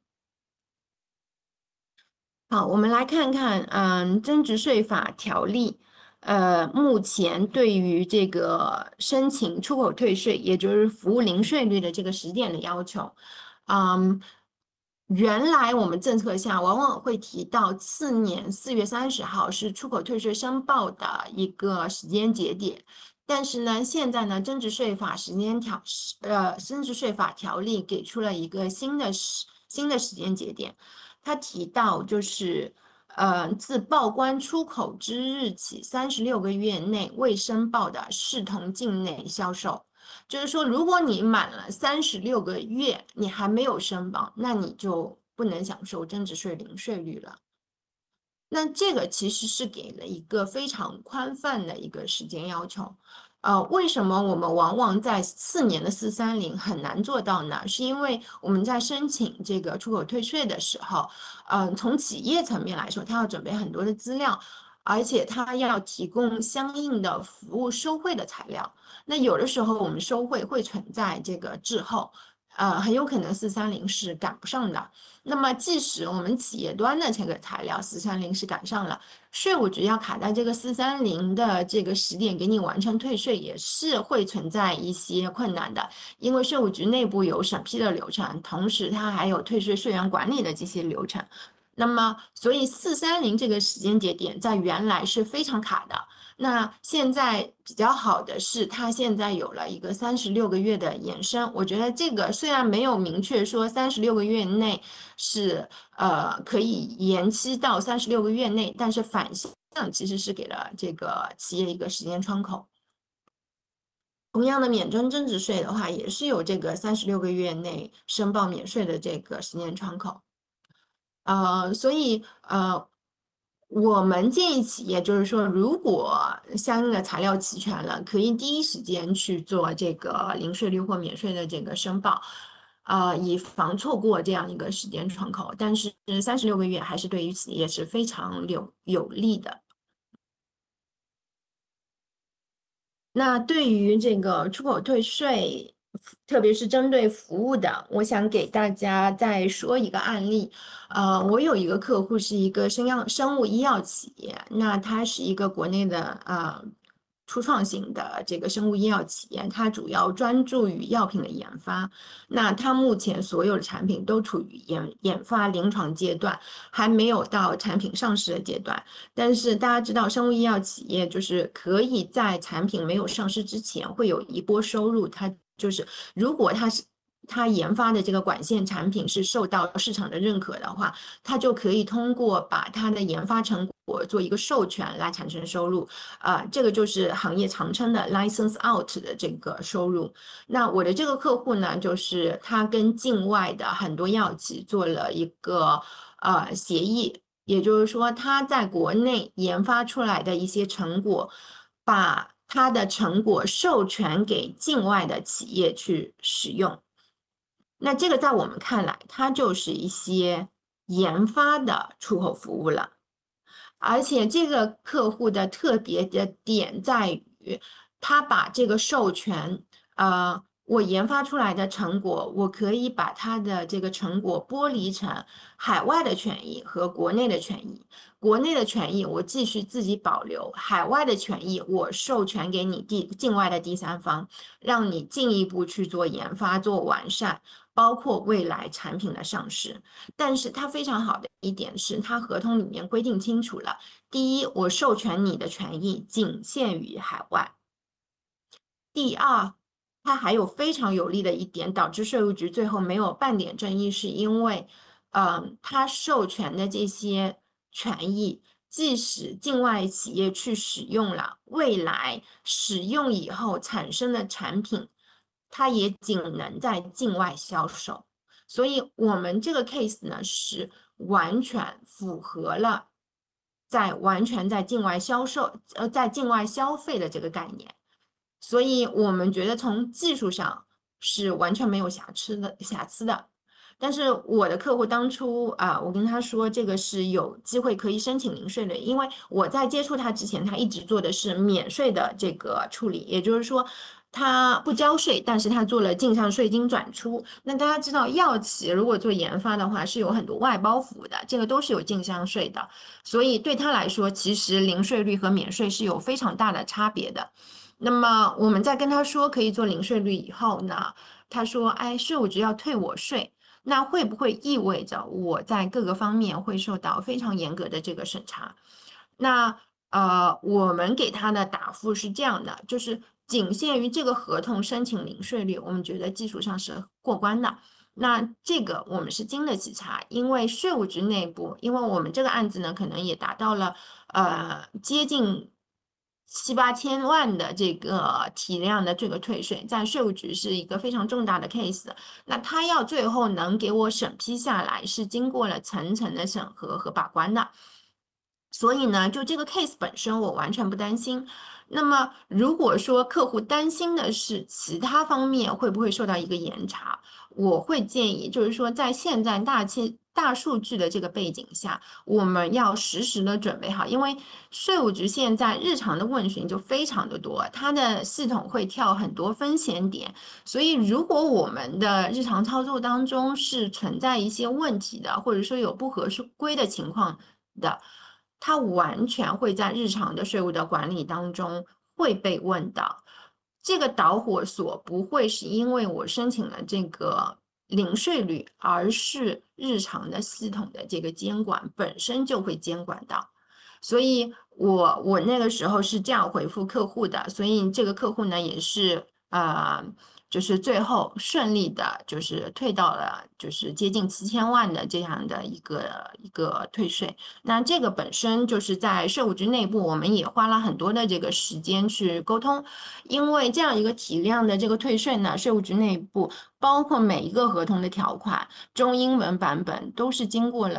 好，我们来看看，增值税法条例，目前对于这个申请出口退税，也就是服务零税率的这个时点的要求，原来我们政策下往往会提到次年4月30号是出口退税申报的一个时间节点，但是呢，现在呢，增值税法条例给出了一个新的时间节点。他提到就是，自报关出口之日起36个月内未申报的视同境内销售。就是说，如果你满了36个月，你还没有申报，那你就不能享受增值税零税率了。那这个其实是给了一个非常宽泛的一个时间要求。为什么我们往往在4年的430很难做到呢？是因为我们在申请这个出口退税的时候，从企业层面来说，它要准备很多的资料，而且它要提供相应的服务收汇的材料。那有的时候我们收汇会存在这个滞后，很有可能430是赶不上的。那么，即使我们企业端的这个材料430是赶上了，税务局要卡在这个430的这个时点给你完成退税，也是会存在一些困难的。因为税务局内部有审批的流程，同时它还有退税税源管理的这些流程。那么，所以430这个时间节点在原来是非常卡的。那现在比较好的是，它现在有了一个36个月的延伸。我觉得这个虽然没有明确说36个月内是可以延期到36个月内，但是反向其实是给了这个企业一个时间窗口。同样的，免征增值税的话，也是有这个36个月内申报免税的这个时间窗口。所以我们建议企业就是说，如果相应的材料齐全了，可以第一时间去做这个零税率或免税的这个申报。 以防错过这样一个时间窗口。但是36个月还是对于企业是非常有利的。那对于这个出口退税，特别是针对服务的，我想给大家再说一个案例。我有一个客户是一个生物医药企业，那它是一个国内的初创型的这个生物医药企业，它主要专注于药品的研发。那它目前所有的产品都处于研发临床阶段，还没有到产品上市的阶段。但是大家知道，生物医药企业就是可以在产品没有上市之前会有一波收入。它就是如果它研发的这个管线产品是受到市场的认可的话，它就可以通过把它的研发成果做一个授权来产生收入。这个就是行业常称的 license out 的这个收入。那我的这个客户呢，就是他跟境外的很多药企做了一个协议。也就是说，他在国内研发出来的一些成果，把他的成果授权给境外的企业去使用。那这个在我们看来，它就是一些研发的出口服务了。而且这个客户的特别的点在于，他把这个授权，我研发出来的成果，我可以把它的这个成果剥离成海外的权益和国内的权益。国内的权益我继续自己保留，海外的权益我授权给你境外的第三方，让你进一步去做研发、做完善，包括未来产品的上市。但是它非常好的一点是，它合同里面规定清楚了：第一，我授权你的权益仅限于海外；第二，它还有非常有利的一点，导致税务局最后没有半点争议，是因为，它授权的这些权益，即使境外企业去使用了，未来使用以后产生的产品，它也仅能在境外销售。所以我们这个 case 呢，是完全符合了完全在境外销售，在境外消费的这个概念。所以我们觉得从技术上是完全没有瑕疵的。但是我的客户当初我跟他说这个是有机会可以申请零税的，因为我在接触他之前，他一直做的是免税的这个处理，也就是说他不交税，但是他做了进项税金转出。那大家知道，药企如果做研发的话，是有很多外包服务的，这个都是有进项税的，所以对他来说，其实零税率和免税是有非常大的差别的。那么我们在跟他说可以做零税率以后呢，他说：“哎，税务局要退我税，那会不会意味着我在各个方面会受到非常严格的这个审查？”那我们给他的答复是这样的，就是仅限于这个合同申请零税率，我们觉得技术上是过关的。那这个我们是经得起查，因为税务局内部，因为我们这个案子呢，可能也达到了接近7、8千万的这个体量的这个退税，在税务局是一个非常重大的 case。那他要最后能给我审批下来，是经过了层层的审核和把关的。所以呢，就这个 case 本身，我完全不担心。那么，如果说客户担心的是其他方面会不会受到一个严查，我会建议，就是说，在现在大数据的这个背景下，我们要实时的准备好，因为税务局现在日常的问询就非常的多，它的系统会跳很多风险点，所以如果我们的日常操作当中是存在一些问题的，或者说有不合规的情况的，它完全会在日常的税务的管理当中会被问到。这个导火索不会是因为我申请了这个零税率，而是日常的系统的这个监管本身就会监管到。所以我那个时候是这样回复客户的，所以这个客户呢也是就是最后顺利的，就是退到了就是接近7000万的这样的一个退税。那这个本身就是在税务局内部，我们也花了很多的这个时间去沟通，因为这样一个体量的这个退税呢，税务局内部包括每一个合同的条款中英文版本都是经过了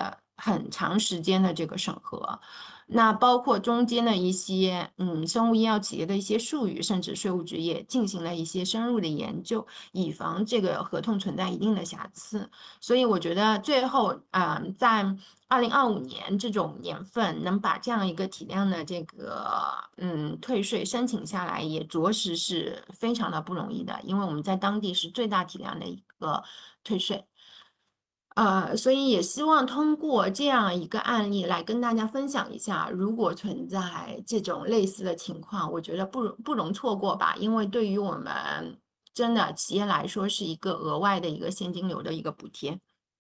很长时间的这个审核。那包括中间的一些生物医药企业的一些术语，甚至税务局也进行了一些深入的研究，以防这个合同存在一定的瑕疵。所以我觉得最后在2025年这种年份，能把这样一个体量的这个退税申请下来，也着实是非常的不容易的，因为我们在当地是最大体量的一个退税。所以也希望通过这样一个案例来跟大家分享一下，如果存在这种类似的情况，我觉得不容错过吧，因为对于我们真的企业来说是一个额外的一个现金流的一个补贴。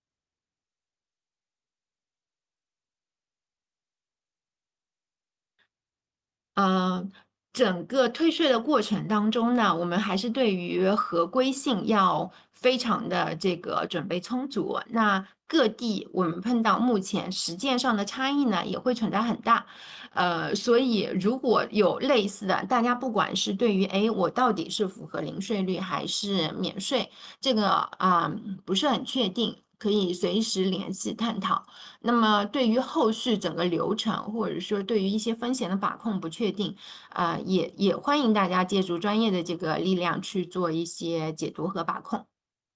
呃，整个退税的过程当中呢，我们还是对于合规性要非常的这个准备充足。那各地我们碰到目前实践上的差异呢，也会存在很大。所以如果有类似的，大家不管是对于我到底是符合零税率还是免税，这个不是很确定，可以随时联系探讨。那么对于后续整个流程，或者说对于一些风险的把控不确定，也欢迎大家借助专业的这个力量去做一些解读和把控。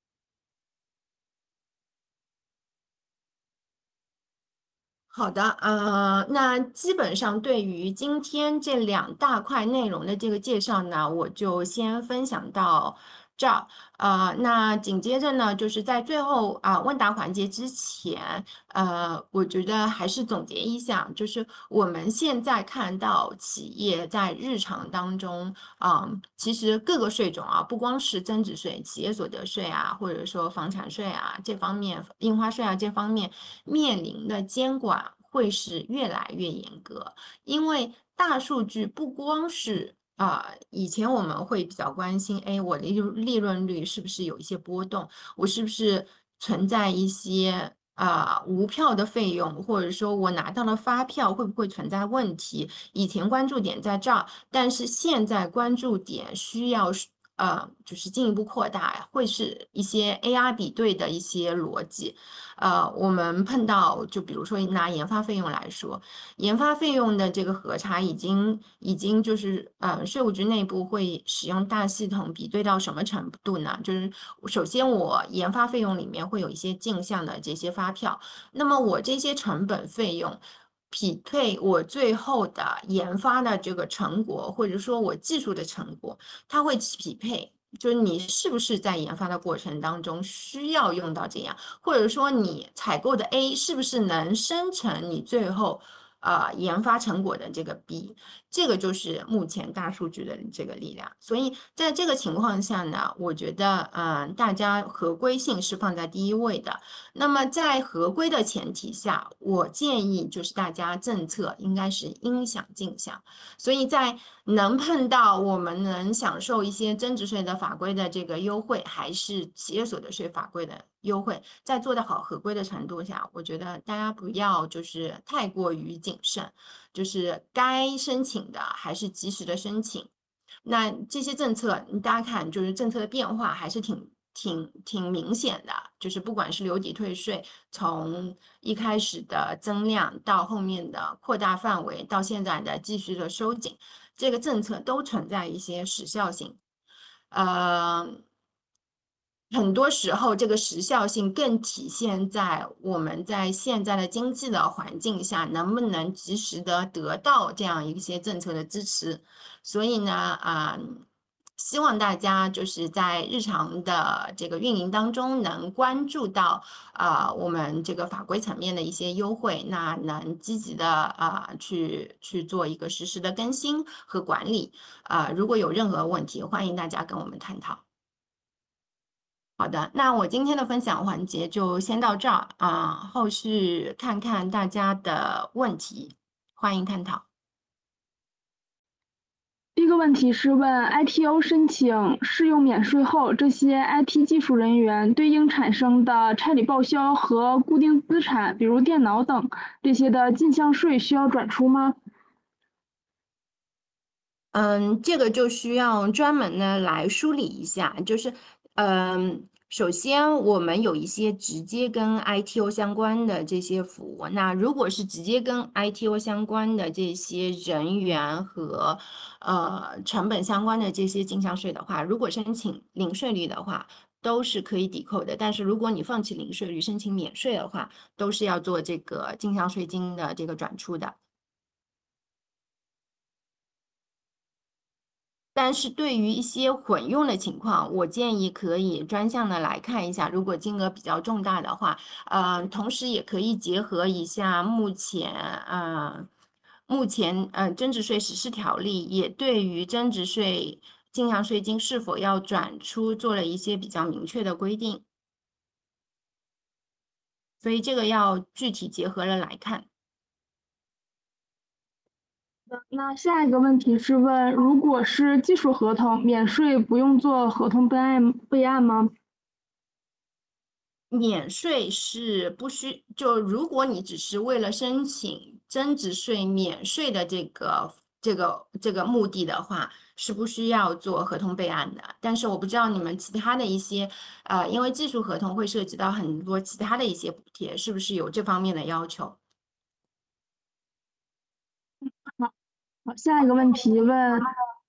好的，那基本上对于今天这两大块内容的这个介绍呢，我就先分享到这儿。那紧接着呢，就是在最后问答环节之前，我觉得还是总结一下，就是我们现在看到企业在日常当中，其实各个税种不光是增值税、企业所得税或者说房产税这方面、印花税这方面面临的监管会是越来越严格，因为大数据不光是以前我们会比较关心，我的利润率是不是有一些波动？我是不是存在一些无票的费用，或者说我拿到了发票会不会存在问题？以前关注点在这儿，但是现在关注点需要就是进一步扩大，会是一些 AR 比对的一些逻辑。我们碰到就比如说拿研发费用来说，研发费用的这个核查已经就是税务局内部会使用大系统比对到什么程度呢？就是首先我研发费用里面会有一些镜像的这些发票，那么我这些成本费用。匹配我最后的研发的这个成果，或者说我技术的成果，它会匹配，就是你是不是在研发的过程当中需要用到这样，或者说你采购的 A 是不是能生成你最后研发成果的这个 B，这个就是目前大数据的这个力量。所以在这个情况下呢，我觉得大家合规性是放在第一位的。那么在合规的前提下，我建议就是大家政策应该是应享尽享。所以在能碰到我们能享受一些增值税的法规的这个优惠，还是企业所得税法规的优惠，在做得好合规的程度下，我觉得大家不要就是太过于谨慎，就是该申请的还是及时的申请。那这些政策，大家看，就是政策的变化还是挺明显的，就是不管是留抵退税，从一开始的增量到后面的扩大范围，到现在的继续的收紧，这个政策都存在一些时效性。呃，很多时候，这个时效性更体现在我们在现在的经济的环境下，能不能及时的得到这样一些政策的支持。所以呢，希望大家就是在日常的这个运营当中，能关注到我们这个法规层面的一些优惠，那能积极的去做一个实时的更新和管理。如果有任何问题，欢迎大家跟我们探讨。好的，那我今天的分享环节就先到这儿后续看看大家的问题，欢迎探讨。 第一个问题是问 ITO 申请适用免税后，这些 IT 技术人员对应产生的差旅报销和固定资产，比如电脑等这些的进项税需要转出吗？ 这个就需要专门的来梳理一下，就是首先，我们有一些直接跟 ITO 相关的这些服务。那如果是直接跟 ITO 相关的这些人员和成本相关的这些进项税的话，如果申请零税率的话，都是可以抵扣的。但是如果你放弃零税率申请免税的话，都是要做这个进项税金的这个转出的。但是对于一些混用的情况，我建议可以专项的来看一下，如果金额比较重大的话，同时也可以结合一下目前增值税实施条例也对于增值税进项税金是否要转出做了一些比较明确的规定，所以这个要具体结合了来看。 那下一个问题是问，如果是技术合同，免税不用做合同备案吗？ 免税是不需，就如果你只是为了申请增值税免税的这个目的的话，是不需要做合同备案的。但是我不知道你们其他的一些，因为技术合同会涉及到很多其他的一些补贴，是不是有这方面的要求？ 好，下一个问题问，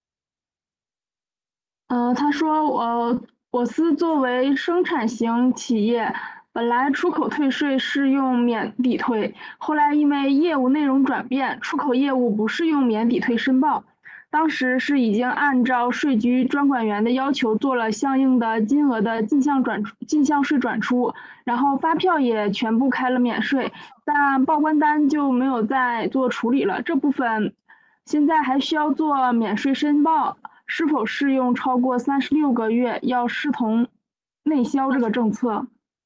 他说我司作为生产型企业，本来出口退税是用免抵退，后来因为业务内容转变，出口业务不适用免抵退申报。当时是已经按照税局专管员的要求做了相应的金额的进项税转出，然后发票也全部开了免税，但报关单就没有再做处理了。这部分现在还需要做免税申报，是否适用超过36个月要视同内销这个政策？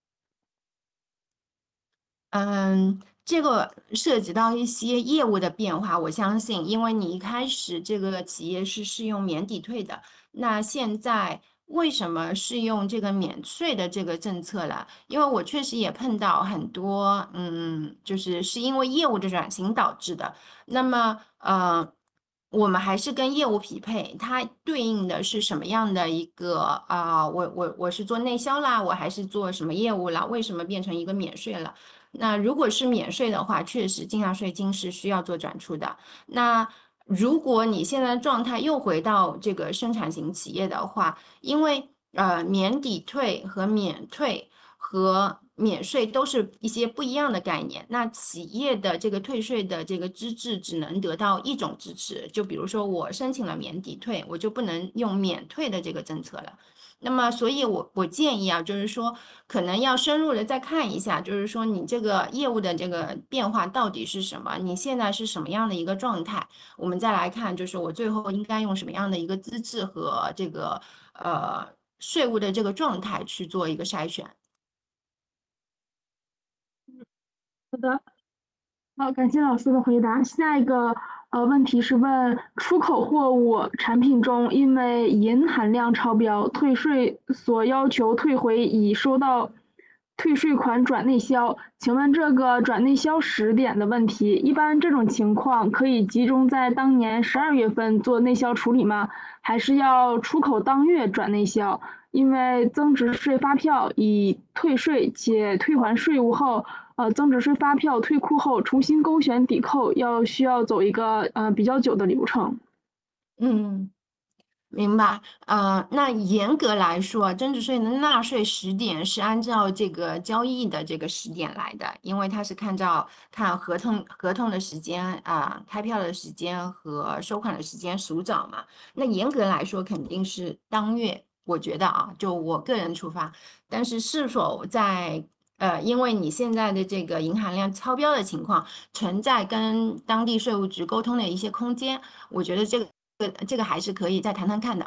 这个涉及到一些业务的变化，我相信，因为你一开始这个企业是适用免抵退的，那现在为什么适用这个免税的这个政策了？因为我确实也碰到很多，就是因为业务的转型导致的。那么，我们还是跟业务匹配，它对应的是什么样的一个我是做内销啦，我还是做什么业务啦？为什么变成一个免税了？那如果是免税的话，确实进项税金是需要做转出的。那如果你现在状态又回到这个生产型企业的话，因为免抵退和免退和免税都是一些不一样的概念。那企业的这个退税的这个资质只能得到一种支持，就比如说我申请了免抵退，我就不能用免退的这个政策了。那么，所以我建议啊，就是说，可能要深入的再看一下，就是说你这个业务的这个变化到底是什么，你现在是什么样的一个状态，我们再来看，就是我最后应该用什么样的一个资质和这个税务的这个状态去做一个筛选。 好的。好，感谢老师的回答。下一个问题是问出口货物产品中因为银含量超标，退税所要求退回已收到退税款转内销，请问这个转内销时点的问题，一般这种情况可以集中在当年12月份做内销处理吗？还是要出口当月转内销？因为增值税发票已退税且退还税务后。增值税发票退库后重新勾选抵扣，需要走一个比较久的流程。 嗯，明白。那严格来说，增值税的纳税时点是按照这个交易的这个时点来的，因为它是看合同的时间开票的时间和收款的时间数早嘛。那严格来说，肯定是当月。我觉得就我个人出发，但是是否在因为你现在的这个银含量超标的情况，存在跟当地税务局沟通的一些空间，我觉得这个还是可以再谈谈看的。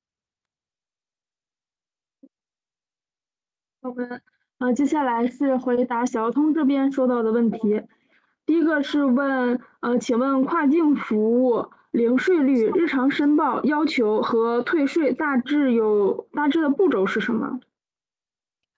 我们接下来是回答小交通这边收到的问题。第一个是问请问跨境服务零税率日常申报要求和退税大致的步骤是什么？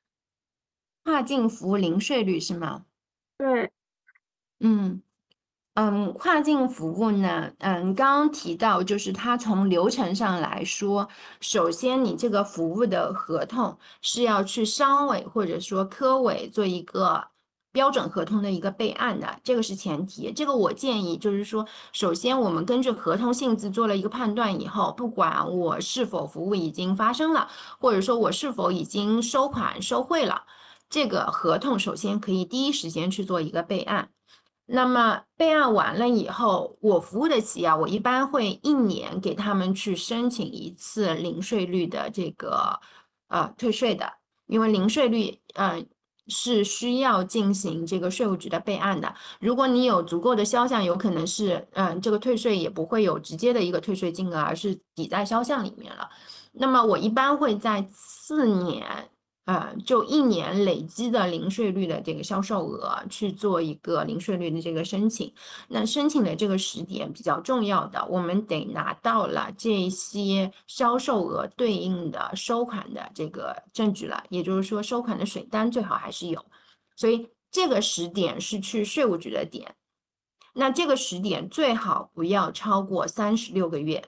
跨境服务零税率是吗？ 对。 嗯。 跨境服务呢，刚刚提到就是它从流程上来说，首先你这个服务的合同是要去商委或者说科委做一个标准合同的一个备案的，这个是前提。这个我建议就是说，首先我们根据合同性质做了一个判断以后，不管我是否服务已经发生了，或者说我是否已经收款收汇了，这个合同首先可以第一时间去做一个备案。那么备案完了以后，我服务的企业，我一般会一年给他们去申请一次零税率的这个退税的，因为零税率是需要进行这个税务局的备案的。如果你有足够的销项，有可能是这个退税也不会有直接的一个退税金额，而是抵在销项里面了。那么我一般会在4年。就一年累积的零税率的这个销售额去做一个零税率的这个申请。那申请的这个时点比较重要的，我们得拿到了这些销售额对应的收款的这个证据了，也就是说收款的水单最好还是有。所以这个时点是去税务局的点，那这个时点最好不要超过36个月。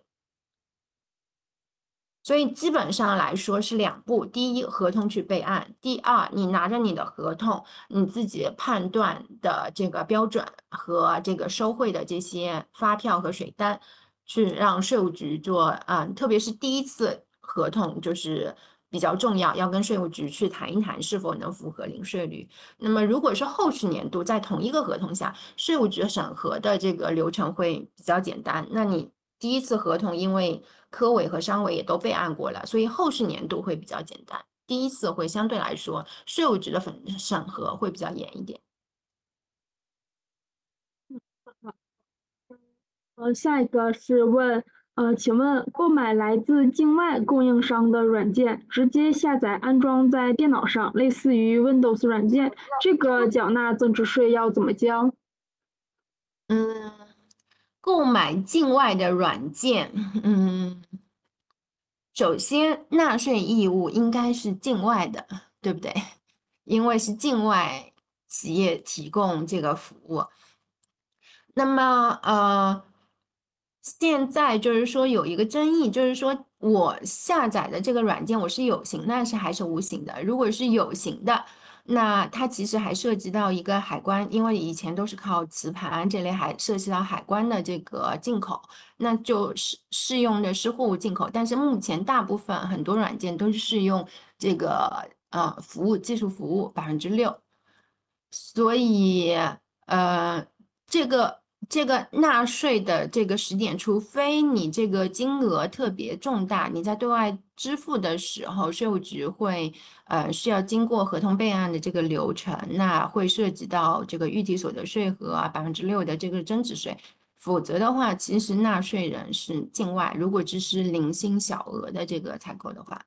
所以基本上来说是两步：第一，合同去备案；第二，你拿着你的合同，你自己判断的这个标准和这个收汇的这些发票和水单，去让税务局做。特别是第一次合同就是比较重要，要跟税务局去谈一谈是否能符合零税率。那么如果是后续年度在同一个合同下，税务局审核的这个流程会比较简单。那你第一次合同因为科委和商委也都备案过了，所以后续年度会比较简单。第一次会相对来说税务局的审核会比较严一点。 下一个是问，请问购买来自境外供应商的软件，直接下载安装在电脑上，类似于 Windows 软件，这个缴纳增值税要怎么交？ 嗯，购买境外的软件，首先纳税义务应该是境外的，对不对？因为是境外企业提供这个服务。那么现在就是说有一个争议，就是说我下载的这个软件我是有形的还是无形的？如果是有形的，那它其实还涉及到一个海关，因为以前都是靠磁盘这类，还涉及到海关的这个进口，那就是适用的是货物进口。但是目前大部分很多软件都是适用这个技术服务6%，所以这个纳税的这个时点，除非你这个金额特别重大，你在对外支付的时候，税务局会需要经过合同备案的这个流程，那会涉及到这个预提所得税和6%的这个增值税。否则的话，其实纳税人是境外，如果只是零星小额的这个采购的话。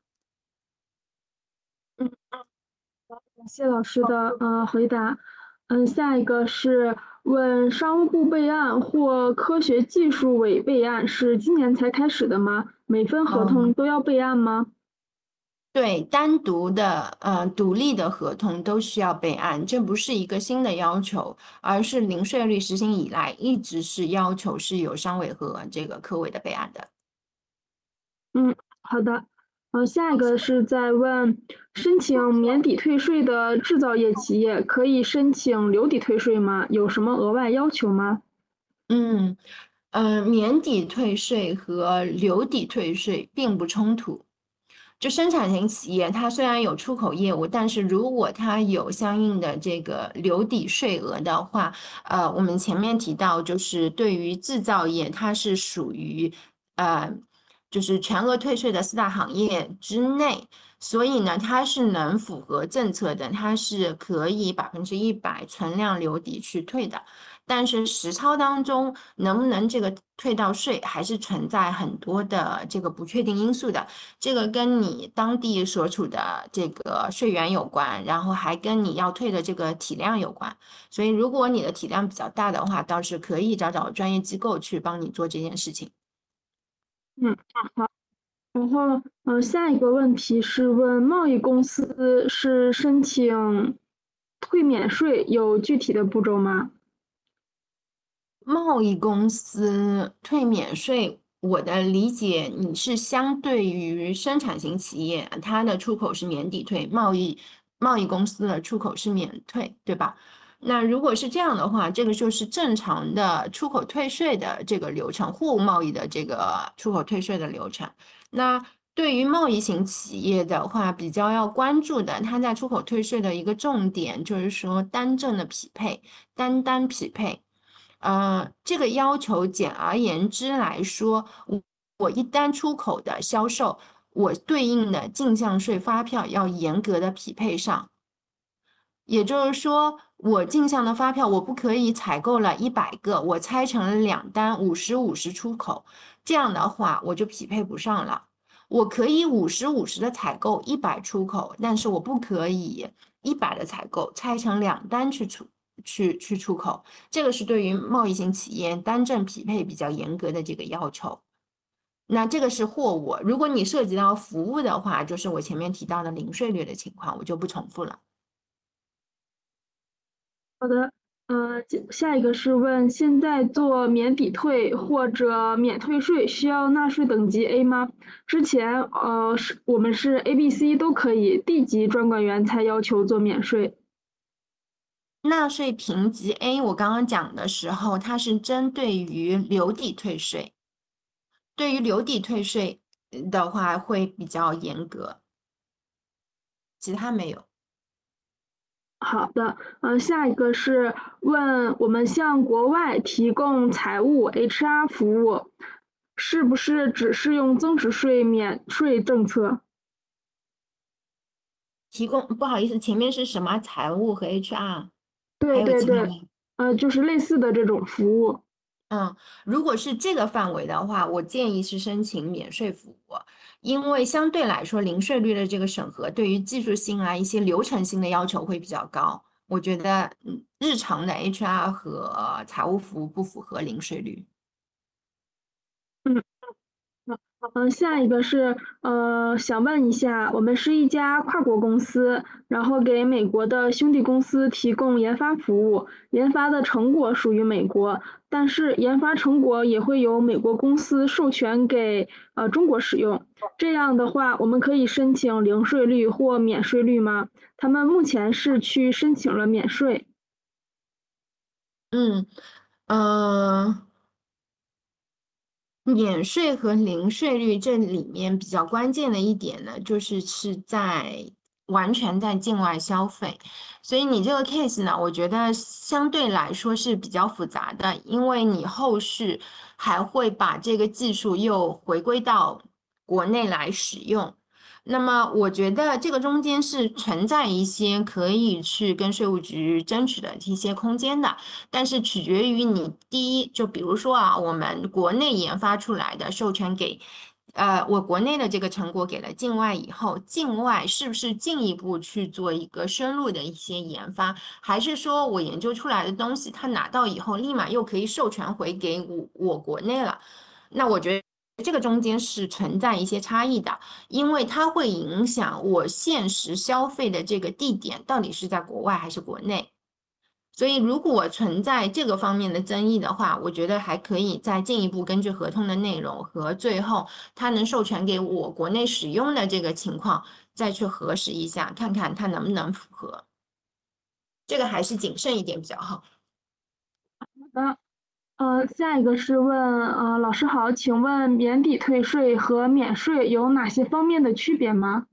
嗯，感谢老师的回答。下一个是问商务部备案或科学技术委备案是今年才开始的吗？每份合同都要备案吗？ 对，单独的独立的合同都需要备案，这不是一个新的要求，而是零税率实行以来一直是要求是有商委和这个科委的备案的。 嗯，好的。下一个是在问，申请免抵退税的制造业企业可以申请留抵退税吗？有什么额外要求吗？ 嗯免抵退税和留抵退税并不冲突。就生产型企业，它虽然有出口业务，但是如果它有相应的这个留抵税额的话，我们前面提到，就是对于制造业，它是属于就是全额退税的4大行业之内，所以呢，它是能符合政策的，它是可以100%存量留抵去退的。但是实操当中能不能这个退到税，还是存在很多的这个不确定因素的。这个跟你当地所处的这个税源有关，然后还跟你要退的这个体量有关。所以如果你的体量比较大的话，倒是可以找专业机构去帮你做这件事情。 嗯，好。然后，下一个问题是问贸易公司是申请退免税有具体的步骤吗？ 贸易公司退免税，我的理解你是相对于生产型企业，它的出口是免抵退，贸易公司的出口是免退，对吧？那如果是这样的话，这个就是正常的出口退税的这个流程，货物贸易的这个出口退税的流程。那对于贸易型企业的话，比较要关注的，它在出口退税的一个重点就是说单证的匹配，单匹配。这个要求简而言之来说，我一单出口的销售，我对应的进项税发票要严格的匹配上。也就是说，我进项的发票，我不可以采购了100个，我拆成了2单，50-50出口，这样的话我就匹配不上了。我可以50-50的采购100出口，但是我不可以100的采购拆成2单去出口。这个是对于贸易型企业单证匹配比较严格的这个要求。那这个是货物，如果你涉及到服务的话，就是我前面提到的零税率的情况，我就不重复了。 好的，下一个是问，现在做免抵退或者免退税需要纳税等级 A 吗？之前我们是 A、B、C 都可以，D 级专管员才要求做免税。 纳税评级 A，我刚刚讲的时候，它是针对于留抵退税，对于留抵退税的话会比较严格，其他没有。 好的，下一个是问我们向国外提供财务 HR 服务，是不是只适用增值税免税政策？ 提供，不好意思，前面是什么财务和 HR，还对对对， 有其他吗？ 就是类似的这种服务。 如果是这个范围的话，我建议是申请免税服务，因为相对来说，零税率的这个审核对于技术性啊一些流程性的要求会比较高。我觉得，日常的 HR 和财务服务不符合零税率。 嗯。下一个是，想问一下，我们是一家跨国公司，然后给美国的兄弟公司提供研发服务，研发的成果属于美国，但是研发成果也会由美国公司授权给中国使用。这样的话，我们可以申请零税率或免税率吗？他们目前是去申请了免税。 嗯，呃，免税和零税率这里面比较关键的一点呢，就是在完全在境外消费，所以你这个 case 呢，我觉得相对来说是比较复杂的，因为你后续还会把这个技术又回归到国内来使用。那么我觉得这个中间是存在一些可以去跟税务局争取的一些空间的。但是取决于你第一，就比如说啊，我们国内研发出来的授权给，我国内的这个成果给了境外以后，境外是不是进一步去做一个深入的一些研发，还是说我研究出来的东西，它拿到以后立马又可以授权回给我国内了？那我觉得。这个中间是存在一些差异的，因为它会影响我现实消费的这个地点到底是在国外还是国内。所以，如果存在这个方面的争议的话，我觉得还可以再进一步根据合同的内容和最后他能授权给我国内使用的这个情况，再去核实一下，看看它能不能符合。这个还是谨慎一点比较好。 的。下一个是问，老师好，请问免抵退税和免税有哪些方面的区别吗？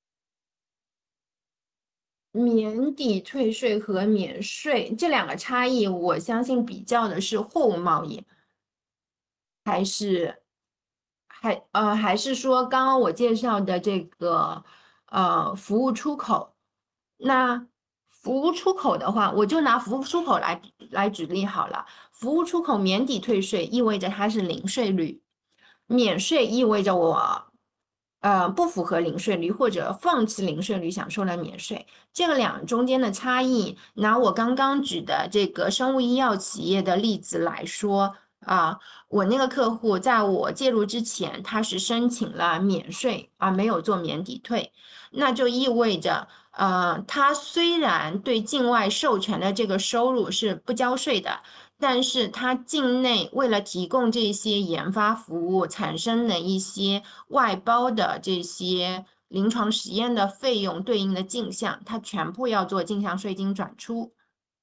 免抵退税和免税这两个差异，我相信比较的是货物贸易，还是还是说刚刚我介绍的这个服务出口？那服务出口的话，我就拿服务出口来举例好了。服务出口免抵退税意味着它是零税率，免税意味着我不符合零税率或者放弃零税率享受了免税。这个两中间的差异，拿我刚刚举的这个生物医药企业的例子来说啊。我那个客户在我介入之前，他是申请了免税而没有做免抵退，那就意味着它虽然对境外授权的这个收入是不交税的，但是它境内为了提供这些研发服务产生的一些外包的这些临床实验的费用对应的进项，它全部要做进项税金转出。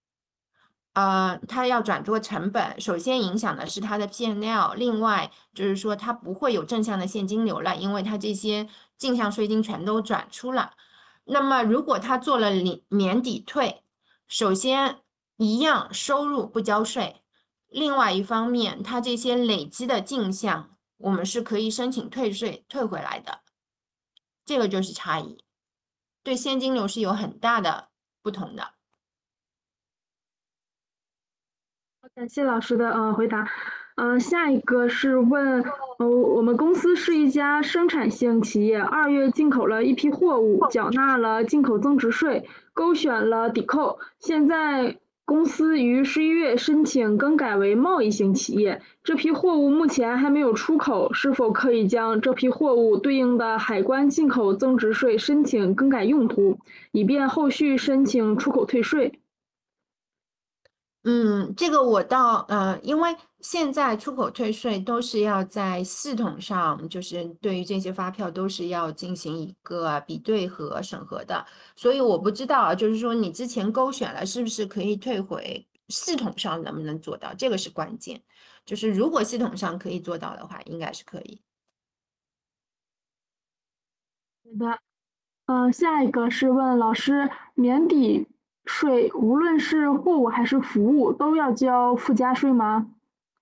它要转做成本，首先影响的是它的 P&L，另外就是说它不会有正向的现金流了，因为它这些进项税金全都转出了。那么如果他做了免抵退，首先一样收入不交税，另外一方面，它这些累积的进项，我们是可以申请退税退回来的，这个就是差异，对现金流是有很大的不同的。 感谢老师的回答。下一个是问，我们公司是一家生产性企业，2月进口了一批货物，缴纳了进口增值税，勾选了抵扣。现在公司于11月申请更改为贸易型企业，这批货物目前还没有出口，是否可以将这批货物对应的海关进口增值税申请更改用途，以便后续申请出口退税？ 这个因为现在出口退税都是要在系统上，就是对于这些发票都是要进行一个比对和审核的，所以我不知道，就是说你之前勾选了，是不是可以退回？系统上能不能做到？这个是关键。就是如果系统上可以做到的话，应该是可以。 好的。下一个是问老师，免抵税无论是货物还是服务都要交附加税吗？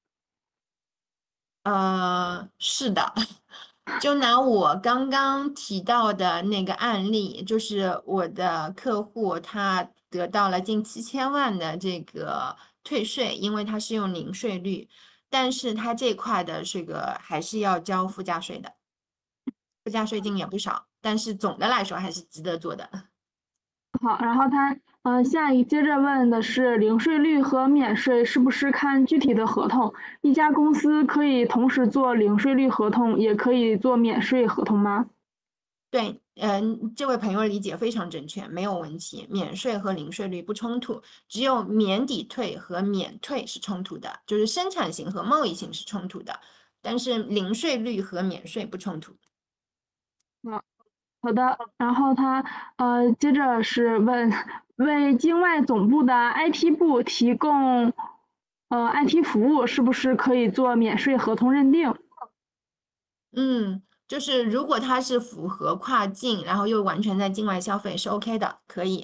是的，就拿我刚刚提到的那个案例，就是我的客户他得到了近7000万的这个退税，因为他是用零税率，但是他这块的这个还是要交附加税的，附加税金也不少，但是总的来说还是值得做的。 好，然后他接着问的是零税率和免税是不是看具体的合同？一家公司可以同时做零税率合同，也可以做免税合同吗？ 对，这位朋友理解非常正确，没有问题。免税和零税率不冲突，只有免抵退和免退是冲突的，就是生产型和贸易型是冲突的，但是零税率和免税不冲突。 好的，然后他接着是问，为境外总部的 IT 部提供IT 服务，是不是可以做免税合同认定？ 就是如果它是符合跨境，然后又完全在境外消费是 OK 的，可以。